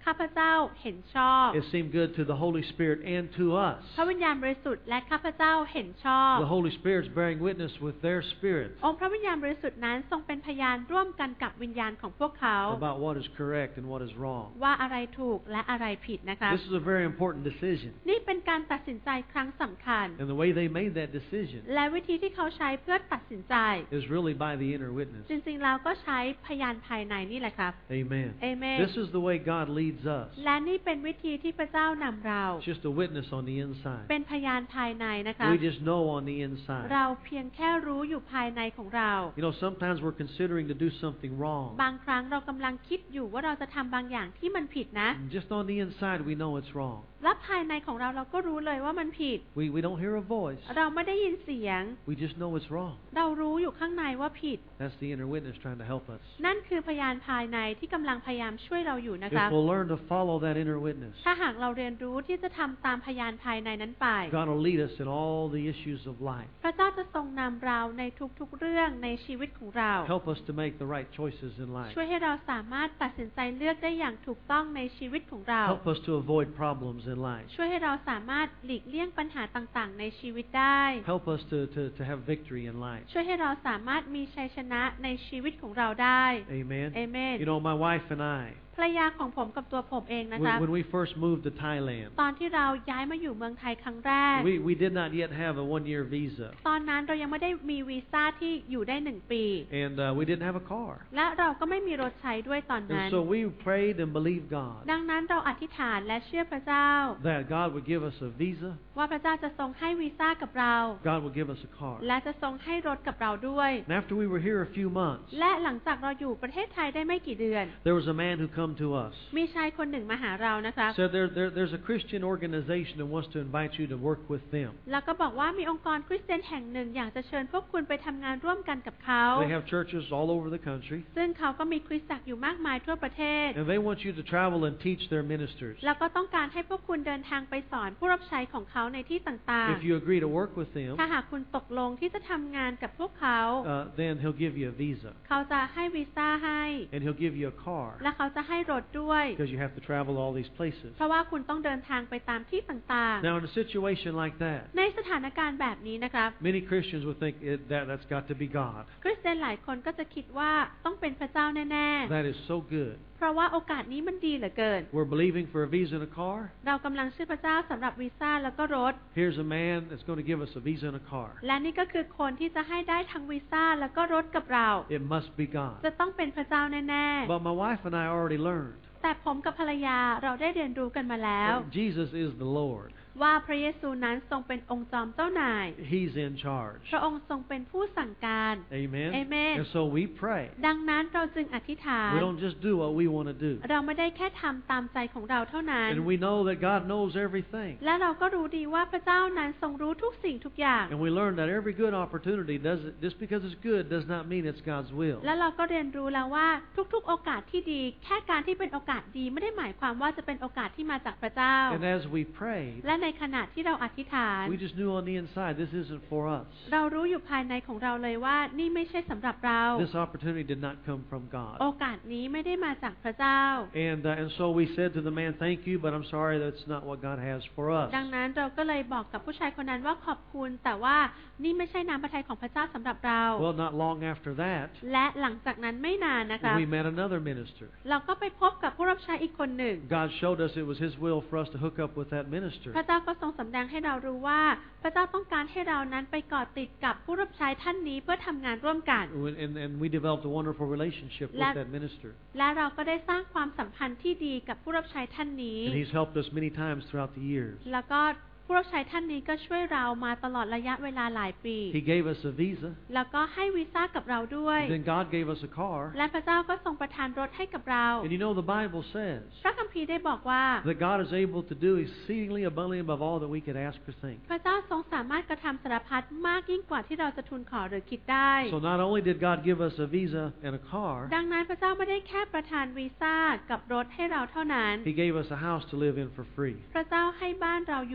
ข้าพเจ้าเห็นชอบ It seemed good to the Holy Spirit and to us. พระวิญญาณบริสุทธิ์และข้าพเจ้าเห็นชอบ The Holy Spirit's bearing witness with their spirit องค์พระวิญญาณบริสุทธิ์นั้นทรงเป็นพยานร่วมกันกับวิญญาณของพวกเขา about what is correct and what is wrong. ว่าอะไรถูกและอะไรผิดนะคะ This is a very important decision. นี่เป็นการตัดสินใจครั้งสำคัญ And the way they made that decision และวิธีที่เขาใช้เพื่อตัดสินใจ is really by the inner witness. จริงๆแล้วก็ใช้พยานภายในนี่แหละครับ Amen. Amen. This is the way God leads us. และนี่เป็นวิธีที่พระเจ้านำเรา It's just a witness on the inside. เป็นพยานภายในนะคะ We just know on the inside. เราเพียงแค่รู้อยู่ภายในของเรา You know, sometimes we're considering to do something wrong. บางครั้งเรากำลังคิดอยู่ว่าเราจะทำบางอย่างที่มันผิดนะ And just on the inside, we know it's wrong. และภายในของเราเราก็รู้เลยว่ามันผิด We, we don't hear a voice. เราไม่ได้ยินเสียง We just know it's wrong. เรารู้อยู่ข้างในว่าผิด That's the inner witness trying to help us. นั่นคือพยานภายในที่กำลังพยายามช่วยเราอยู่นะคะ If we'll learn to follow that inner witness, ถ้าหากเราเรียนรู้ที่จะทำตามพยานภายในนั้นไป God will lead us in all the issues of life. พระเจ้าจะทรงนำเราในทุกๆเรื่องในชีวิตของเรา Help us to make the right choices in life. ช่วยให้เราสามารถตัดสินใจเลือกได้อย่างถูกต้องในชีวิตของเรา Help us to avoid problems in life. ช่วยให้เราสามารถหลีกเลี่ยงปัญหาต่างๆในชีวิตได้ Help us to, to, to have victory in life. ช่วยให้เราสามารถมีชัยชนะในชีวิตของเราได้ Amen. Amen. You know, my wife and I, ภรรยาของผมกับตัวผมเองนะ when, คะ when we first moved to Thailand, ตอนที่เราย้ายมาอยู่เมืองไทยครั้งแรก we, we did not yet have a one-year visa. ตอนนั้นเรายังไม่ได้มีวีซ่าที่อยู่ได้หนึ่งปี And uh, we didn't have a car. และเราก็ไม่มีรถใช้ด้วยตอนนั้น And so we prayed and believed God ดังนั้นเราอธิษฐานและเชื่อพระเจ้า that God would give us a visa, ว่าพระเจ้าจะทรงให้วีซ่ากับเรา God would give us a car. และจะทรงให้รถกับเราด้วย And after we were here a few months, และหลังจากเราอยู่ประเทศไทยได้ไม่กี่เดือน there was a man who come to us. มีชายคนหนึ่งมาหาเรานะคะ Said there, there, there's a Christian organization that wants to invite you to work with them. แล้วก็บอกว่ามีองค์กรคริสเตียนแห่งหนึ่งอยากจะเชิญพวกคุณไปทำงานร่วมกันกับเขา They have churches all over the country, ซึ่งเขาก็มีคริสตจักรอยู่มากมายทั่วประเทศ and they want you to travel and teach their ministers. แล้วก็ต้องการให้พวกคุณเดินทางไปสอนผู้รับใช้ของเขาในที่ต่าง If you agree to work with them, ๆ ถ้าหากคุณตกลงที่จะทำงานกับพวกเขา uh, then he'll give you a visa, เขาจะให้วีซ่าให้ and he'll give you a car, และเขาจะให้รถด้วย because you have to travel all these places. เพราะว่าคุณต้องเดินทางไปตามที่ต่าง Now, in a situation like that, ๆ ในสถานการณ์แบบนี้นะครับ many Christians would think it, that that's got to be God. คริสเตียนหลายคนก็จะคิดว่าต้องเป็นพระเจ้าแน่ That is so good. ๆ เพราะว่าโอกาสนี้มันดีเหลือเกิน We're believing for a visa and a car. เรากำลังเชื่อพระเจ้าสำหรับวีซ่าแล้วก็รถ Here's a man that's going to give us a visa and a car. และนี่ก็คือคนที่จะให้ได้ทั้งวีซ่าแล้วก็รถกับเรา It must be God. จะต้องเป็นพระเจ้าแน่ But my wife and I already learned ๆ แต่ผมกับภรรยาเราได้เรียนรู้กันมาแล้ว that Jesus is the Lord. ว่าพระเยซูนั้นทรงเป็นองค์จอมเจ้านาย He's in charge. พระองค์ทรงเป็นผู้สั่งการ Amen. Amen. And so we pray. ดังนั้นเราจึงอธิษฐาน We don't just do what we want to do. เราไม่ได้แค่ทำตามใจของเราเท่านั้น And we know that God knows everything. และเราก็รู้ดีว่าพระเจ้านั้นทรงรู้ทุกสิ่งทุกอย่าง And we learn that every good opportunity does just because it's good does not mean it's God's will. และเราก็เรียนรู้แล้วว่าทุกๆโอกาสที่ดี แค่การที่เป็นโอกาสดีไม่ได้หมายความว่าจะเป็นโอกาสที่มาจากพระเจ้า And as we prayed, และในขณะที่เราอธิษฐาน we just knew on the inside this isn't for us. เรารู้อยู่ภายในของเราเลยว่านี่ไม่ใช่สำหรับเรา This opportunity did not come from โอ God. กาสนี้ไม่ได้มาจากพระเจ้า And uh, and so we said to the man, "Thank you, but I'm sorry that's not what God has for us." ดังนั้นเราก็เลยบอกกับผู้ชายคนนั้นว่าขอบคุณ แต่ว่านี่ไม่ใช่น้ำพระทัยของพระเจ้าสำหรับเรา Well, not long after that, และหลังจากนั้นไม่นานนะคะ we met another minister. เราก็ไปพบกับผู้รับใช้อีกคนหนึ่ง God showed us it was His will for us to hook up with that minister. พระเจ้าก็ทรงสำแดงให้เรารู้ว่า พระเจ้าต้องการให้เรานั้นไปเกาะติดกับผู้รับใช้ท่านนี้เพื่อทำงานร่วมกัน And, and, and we developed a wonderful relationship with La- that minister. และเราก็ได้สร้างความสัมพันธ์ที่ดีกับผู้รับใช้ท่านนี้ And he's helped us many times throughout the years. แล้วก็ผู้รับใช้ท่านนี้ก็ช่วยเรามาตลอดระยะเวลาหลายปี He gave us a visa. แล้วก็ให้วีซ่ากับเราด้วย And then God gave us a car. และพระเจ้าก็ทรงประทานรถให้กับเรา And you know the Bible says พระคัมภีร์ได้บอกว่า that God is able to do exceedingly abundantly above all that we could ask or think. พระเจ้าทรงสามารถกระทำสารพัดมากยิ่งกว่าที่เราจะทูลขอหรือคิดได้ So not only did God give us a visa and a car, ดังนั้นพระเจ้าไม่ได้แค่ประทานวีซ่ากับรถให้เราเท่านั้น He gave us a house to live in for free. พระเจ้าให้บ้านเราอยู่ฟรี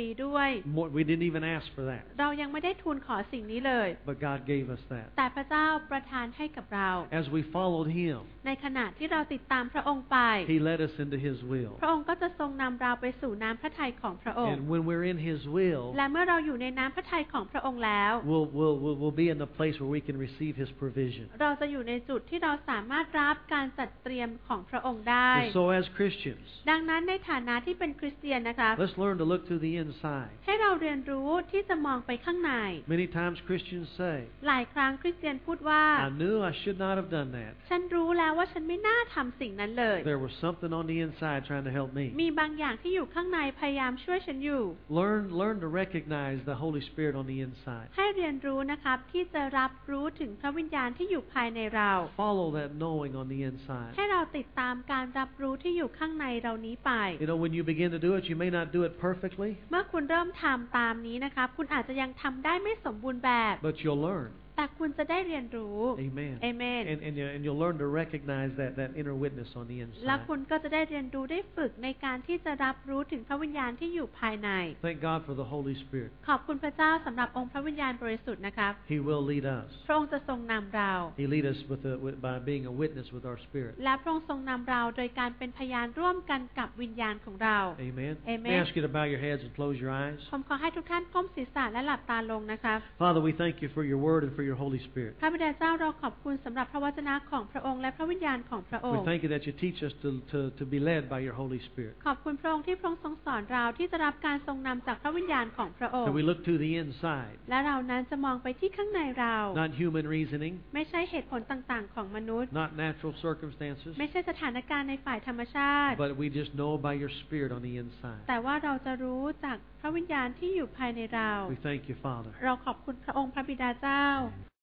รีด้วย More, we didn't even ask for that. เรายังไม่ได้ทูลขอสิ่งนี้เลย But God gave us that. แต่พระเจ้าประทานให้กับเรา As we followed Him, ในขณะที่เราติดตามพระองค์ไป He led us into His will. พระองค์ก็จะทรงนำเราไปสู่น้ำพระทัยของพระองค์ And when we're in His will, และเมื่อเราอยู่ในน้ำพระทัยของพระองค์แล้ว we'll, we'll, we'll, we'll be in the place where we can receive His provision. เราจะอยู่ในจุดที่เราสามารถรับการจัดเตรียมของพระองค์ได้ And so as Christians, ดังนั้นในฐานะที่เป็นคริสเตียนนะครับ let's learn to look to the inside. ให้เราเรียนรู้ที่จะมองไปข้างใน Many times Christians say, หลายครั้งคริสเตียนพูดว่า I knew I should not have done that. ฉันรู้แล้วว่าฉันไม่น่าทำสิ่งนั้นเลย There was something on the inside trying to help me. มีบางอย่างที่อยู่ข้างในพยายามช่วยฉันอยู่ Learn, learn to recognize the Holy Spirit on the inside. ให้เรียนรู้นะครับที่จะรับรู้ถึงพระวิญญาณที่อยู่ภายในเรา Follow that knowing on the inside. ให้เราติดตามการรับรู้ที่อยู่ข้างในเรานี้ไป You know, when you begin to do it, you may not do it perfectly, เมื่อคุณเริ่มทำตามนี้นะครับคุณอาจจะยังทำได้ไม่สมบูรณ์แบบ but you'll learn. แต่คุณจะได้เรียนรู้ Amen. เอเมน And, and, you, and you'll learn to recognize that, that inner witness on the และ inside. คุณก็จะได้เรียนรู้ได้ฝึกในการที่จะรับรู้ถึงพระวิญญาณที่อยู่ภายใน Thank God for the Holy Spirit. ขอบคุณพระเจ้าสำหรับองค์พระวิญญาณบริสุทธิ์นะครับ He will lead us. พระองค์จะทรงนำเรา He lead us with a, with, by being a witness with our spirit. และพระองค์ทรงนำเราโดยการเป็นพยานร่วมกันกับวิญญาณของเรา Amen. Amen. May I ask you to bow your heads and close your eyes? ผมขอให้ทุกท่านก้มศีรษะและหลับตาลงนะครับ Father, we thank you for your word and for your Holy Spirit. พระบิดาเจ้าเราขอบคุณสำหรับพระวจนะของพระองค์และพระวิญญาณของพระอง We ค์ thank you that you teach us to, to, to be led by your Holy Spirit. ขอบคุณพระองค์ที่พระองค์ทรงสอนเราที่จะรับการทรงนำจากพระวิญญาณของพระองค์ That we look to the inside, และเรานั้นจะมองไปที่ข้างในเรา not human reasoning, ไม่ใช่เหตุผลต่างๆ ของมนุษย์ not natural circumstances, ไม่ใช่สถานการณ์ในฝ่ายธรรมชาติ but we just know by your Spirit on the inside. แต่ว่าเราจะรู้จากพระวิญญาณที่อยู่ภายในเรา We thank you, Father. เราขอบคุณพระองค์พระบิดาเจ้า